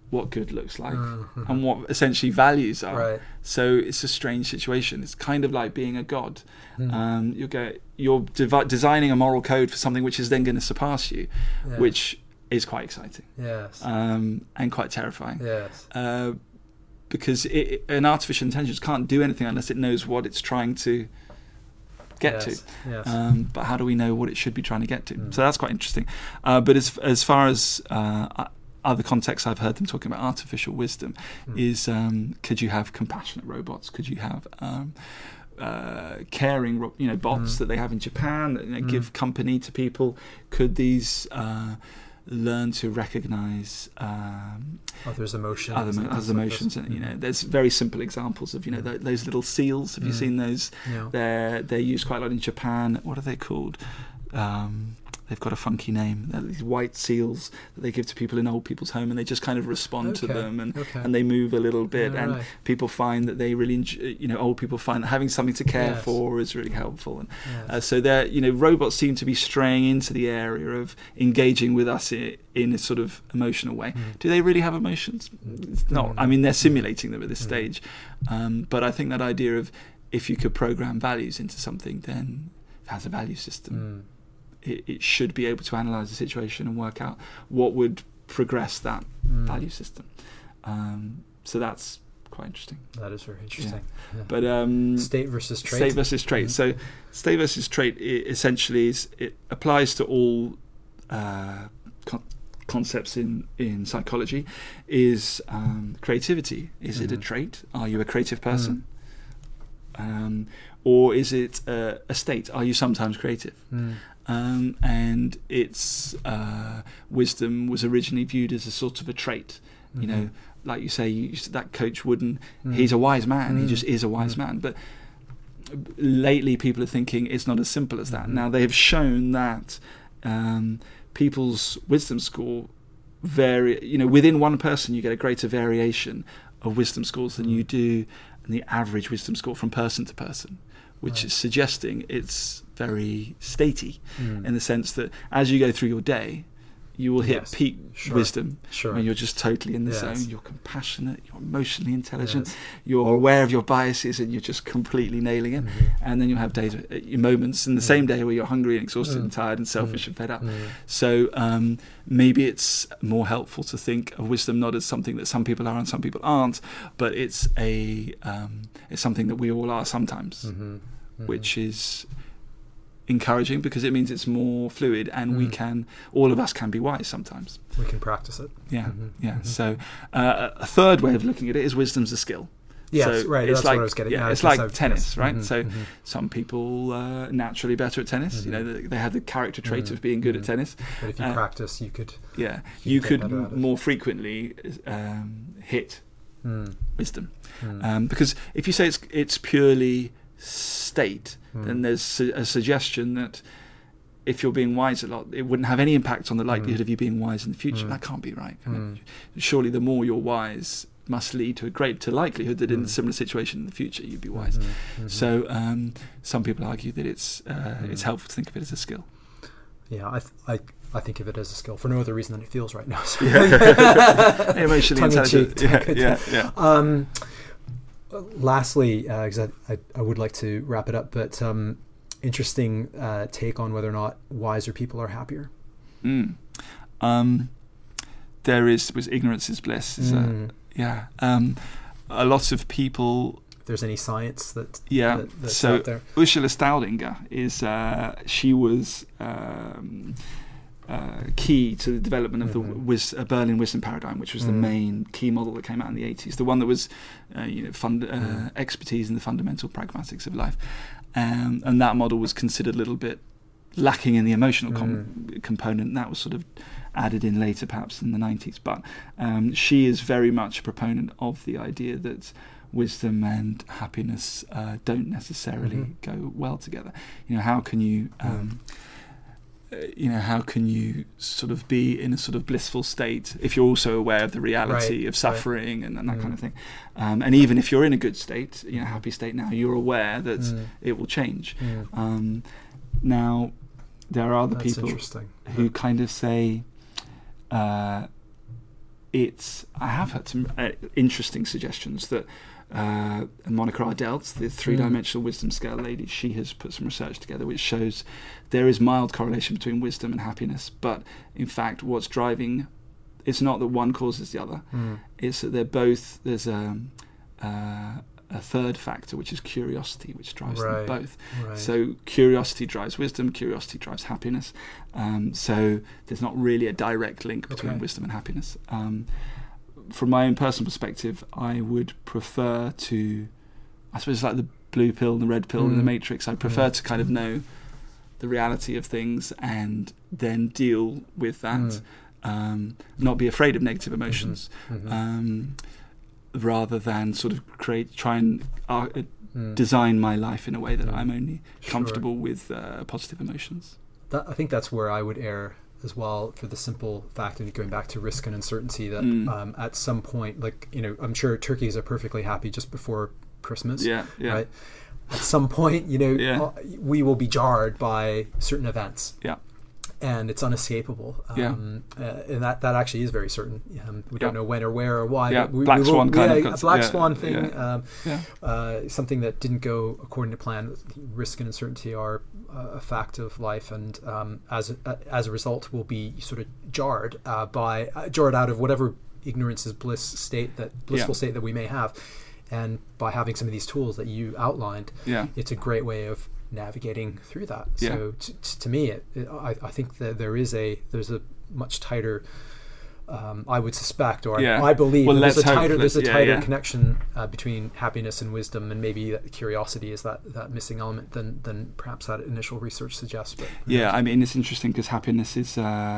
what good looks like and what essentially values are. Right. So it's a strange situation. It's kind of like being a god. You're designing a moral code for something which is then going to surpass you, which is quite exciting. Yes. And quite terrifying. Yes. Because an artificial intelligence can't do anything unless it knows what it's trying to get to. Yes. But how do we know what it should be trying to get to? So that's quite interesting. But as far as other contexts I've heard them talking about artificial wisdom is, could you have compassionate robots? Could you have caring, bots that they have in Japan that give company to people? Could these learn to recognize others' emotions? Other emotions, and there's very simple examples of those little seals. Have you seen those? Yeah. They're used quite a lot in Japan. What are they called? They've got a funky name. They're these white seals that they give to people in old people's home, and they just kind of respond to them, and they move a little bit. Yeah, and right. people find that they really enjoy, old people find that having something to care for is really helpful. And so robots seem to be straying into the area of engaging with us in a sort of emotional way. Do they really have emotions? It's not. I mean, they're simulating them at this stage. But I think that idea of if you could program values into something, then it has a value system. It should be able to analyse the situation and work out what would progress that value system. So that's quite interesting. That is very interesting. Yeah. But state versus trait. State versus trait. So state versus trait essentially it applies to all concepts in psychology. Is creativity? Is it a trait? Are you a creative person? Or is it a state? Are you sometimes creative? And its wisdom was originally viewed as a sort of a trait. Like you say, that coach Wooden, he's a wise man. He just is a wise man. But lately people are thinking it's not as simple as that. Now they have shown that people's wisdom score vary. Within one person you get a greater variation of wisdom scores than you do in the average wisdom score from person to person, which is suggesting it's very statey in the sense that as you go through your day, you will hit peak wisdom when you're just totally in the zone. You're compassionate, you're emotionally intelligent, you're aware of your biases, and you're just completely nailing it. And then you'll have days, moments in the same day where you're hungry and exhausted and tired and selfish and fed up. So maybe it's more helpful to think of wisdom not as something that some people are and some people aren't, but it's it's something that we all are sometimes, which is encouraging because it means it's more fluid and all of us can be wise sometimes. We can practice it. So a third way of looking at it is wisdom's a skill. Yes, so right. It's That's what I was getting. It's like tennis, right? So some people are naturally better at tennis. They have the character trait of being good at tennis. But if you practice, you could. You could more frequently hit wisdom, because if you say it's purely state, then there's a suggestion that if you're being wise a lot, it wouldn't have any impact on the likelihood of you being wise in the future. That can't be right. Surely the more you're wise must lead to a greater likelihood that in a similar situation in the future you'd be wise. So some people argue that it's helpful to think of it as a skill. Yeah, I think of it as a skill for no other reason than it feels right now. So. Emotionally intelligent. Lastly, because I would like to wrap it up, but interesting take on whether or not wiser people are happier. There was ignorance is bliss. A lot of people. If there's any science that's so out there. Ursula Staudinger is she was key to the development of the Berlin wisdom paradigm, which was the main key model that came out in the 80s, the one that was expertise in the fundamental pragmatics of life, and that model was considered a little bit lacking in the emotional component, and that was sort of added in later, perhaps in the 90s. But she is very much a proponent of the idea that wisdom and happiness don't necessarily go well together. How can you how can you sort of be in a sort of blissful state if you're also aware of the reality of suffering and that kind of thing? And even if you're in a good state, happy state now, you're aware that it will change. Now, there are other people who kind of say I have had some interesting suggestions that Monica Ardelt, the three-dimensional wisdom scale lady, she has put some research together which shows there is mild correlation between wisdom and happiness, but in fact what's driving, it's not that one causes the other, it's that they're both, there's a third factor, which is curiosity, which drives them both. Right. So curiosity drives wisdom, curiosity drives happiness. So there's not really a direct link between wisdom and happiness. From my own personal perspective, I would prefer to, I suppose it's like the blue pill and the red pill in the Matrix. I prefer to kind of know the reality of things and then deal with that, not be afraid of negative emotions. Rather than sort of try and design my life in a way that I'm only comfortable with positive emotions. I think that's where I would err as well, for the simple fact of going back to risk and uncertainty, that at some point, like, I'm sure turkeys are perfectly happy just before Christmas. Right? At some point, we will be jarred by certain events. And it's unescapable. And that actually is very certain. We don't know when or where or why. Black swan swan thing. Something that didn't go according to plan. Risk and uncertainty are a fact of life, and as a result, we'll be sort of jarred out of whatever ignorance is blissful state that we may have. And by having some of these tools that you outlined, it's a great way of navigating through that. So to me, I think that there's a much tighter, I would suspect, or I believe, there's a tighter connection between happiness and wisdom, and maybe that curiosity is that missing element than perhaps that initial research suggests. But I mean, it's interesting because happiness is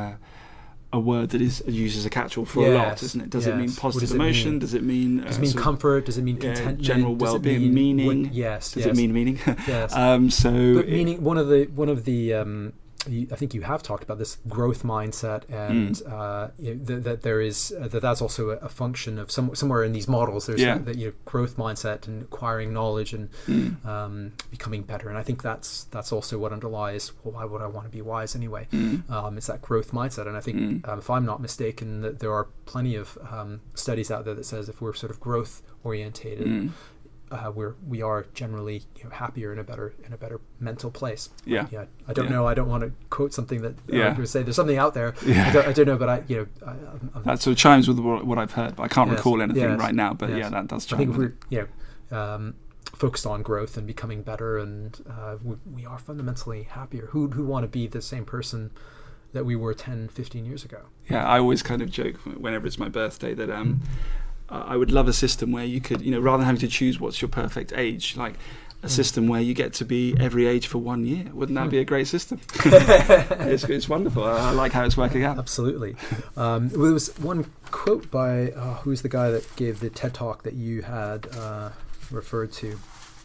a word that is used as a catch-all for a lot, isn't it? Does it mean positive emotion? Does it mean comfort? Does it mean contentment? General well-being, meaning? Does it mean meaning? Yes. But meaning, one of the I think you have talked about this growth mindset, and that there is that's also a function of somewhere in these models. There's that growth mindset and acquiring knowledge and becoming better. And I think that's also what underlies, well, why would I want to be wise anyway? It's that growth mindset. And I think if I'm not mistaken, that there are plenty of studies out there that says if we're sort of growth orientated, we are generally happier, in a better mental place. I don't know. I don't want to quote something that I would say. There's something out there. I don't know, but that sort of chimes with what I've heard, but I can't recall anything right now. But that does chime. I think if we're focused on growth and becoming better, and we are fundamentally happier. Who'd want to be the same person that we were 10, 15 years ago? I always kind of joke whenever it's my birthday that I would love a system where you could, rather than having to choose what's your perfect age, like a system where you get to be every age for 1 year. Wouldn't that be a great system? It's wonderful. I like how it's working out. Absolutely. There was one quote by, who's the guy that gave the TED Talk that you had referred to?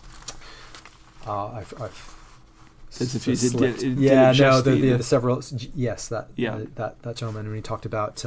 There's a few. The several. Yes, that gentleman, when he talked about,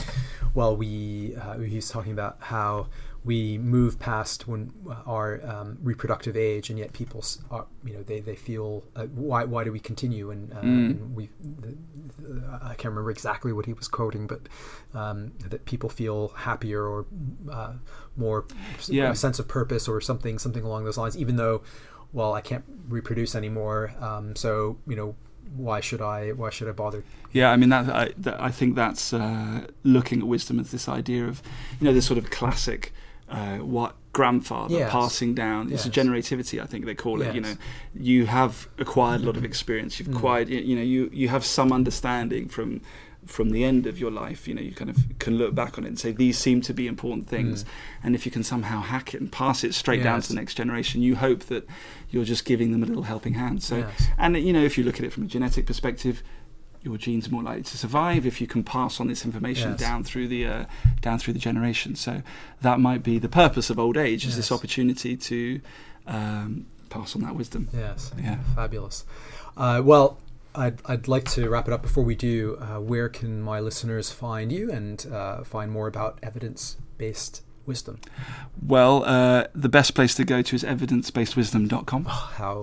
he's talking about how we move past when our reproductive age, and yet people are, they feel why do we continue? And we, I can't remember exactly what he was quoting, but that people feel happier or more a sense of purpose or something along those lines, even though, well, I can't reproduce anymore, so why should I bother? I mean, I think that's looking at wisdom as this idea of this sort of classic what grandfather passing down. It's a generativity, I think they call it. You have acquired a lot of experience. You've acquired you have some understanding from the end of your life. You kind of can look back on it and say, these seem to be important things, and if you can somehow hack it and pass it straight down to the next generation, you hope that you're just giving them a little helping hand. So and if you look at it from a genetic perspective, your genes are more likely to survive if you can pass on this information down through the generations. So that might be the purpose of old age, is this opportunity to pass on that wisdom. Fabulous. Well, I'd like to wrap it up. Before we do, where can my listeners find you and find more about evidence-based wisdom? Well, the best place to go to is evidencebasedwisdom.com. How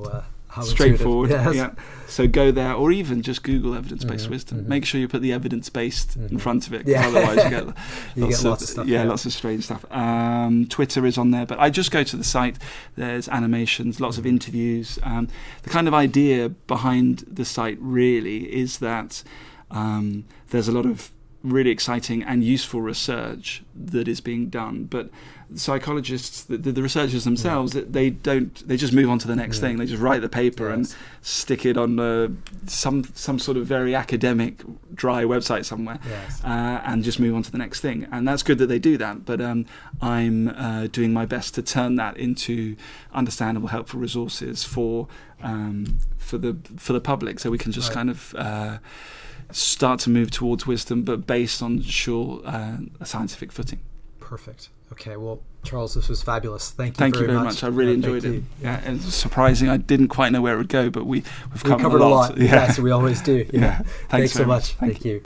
straightforward. Yes. Yeah. So go there, or even just Google evidence-based wisdom. Make sure you put the evidence-based in front of it, 'cause otherwise you get lots of stuff. Yeah, lots of strange stuff. Twitter is on there, but I just go to the site. There's animations, lots of interviews. The kind of idea behind the site really is that there's a lot of really exciting and useful research that is being done, but psychologists, the researchers themselves, they just move on to the next thing. They just write the paper and stick it on some sort of very academic dry website somewhere, and just move on to the next thing. And that's good that they do that, but I'm doing my best to turn that into understandable, helpful resources for the public, so we can just kind of start to move towards wisdom, but based on a scientific footing. Perfect. Okay, well, Charles, this was fabulous. Thank you very much. I really enjoyed it. Yeah, and it's surprising. I didn't quite know where it would go, but we've covered a lot. Yeah, so we always do. Yeah. Thanks so much. Thank you.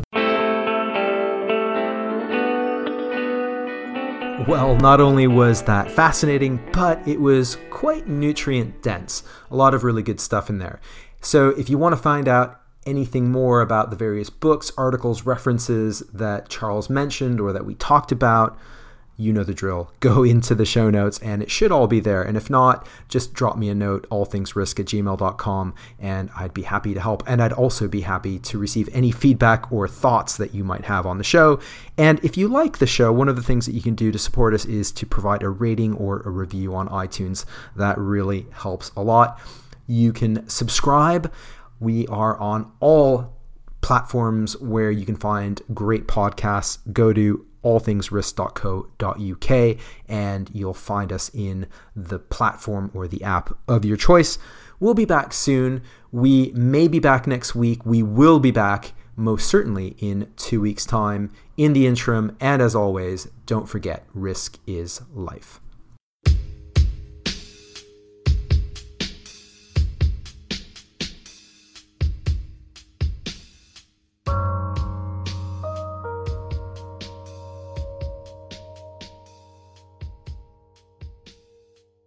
Well, not only was that fascinating, but it was quite nutrient dense. A lot of really good stuff in there. So if you want to find out anything more about the various books, articles, references that Charles mentioned or that we talked about, you know the drill. Go into the show notes and it should all be there. And if not, just drop me a note, allthingsrisk@gmail.com, and I'd be happy to help. And I'd also be happy to receive any feedback or thoughts that you might have on the show. And if you like the show, one of the things that you can do to support us is to provide a rating or a review on iTunes. That really helps a lot. You can subscribe. We are on all platforms where you can find great podcasts. Go to allthingsrisk.co.uk and you'll find us in the platform or the app of your choice. We'll be back soon. We may be back next week. We will be back most certainly in 2 weeks' time. In the interim, and as always, don't forget, risk is life.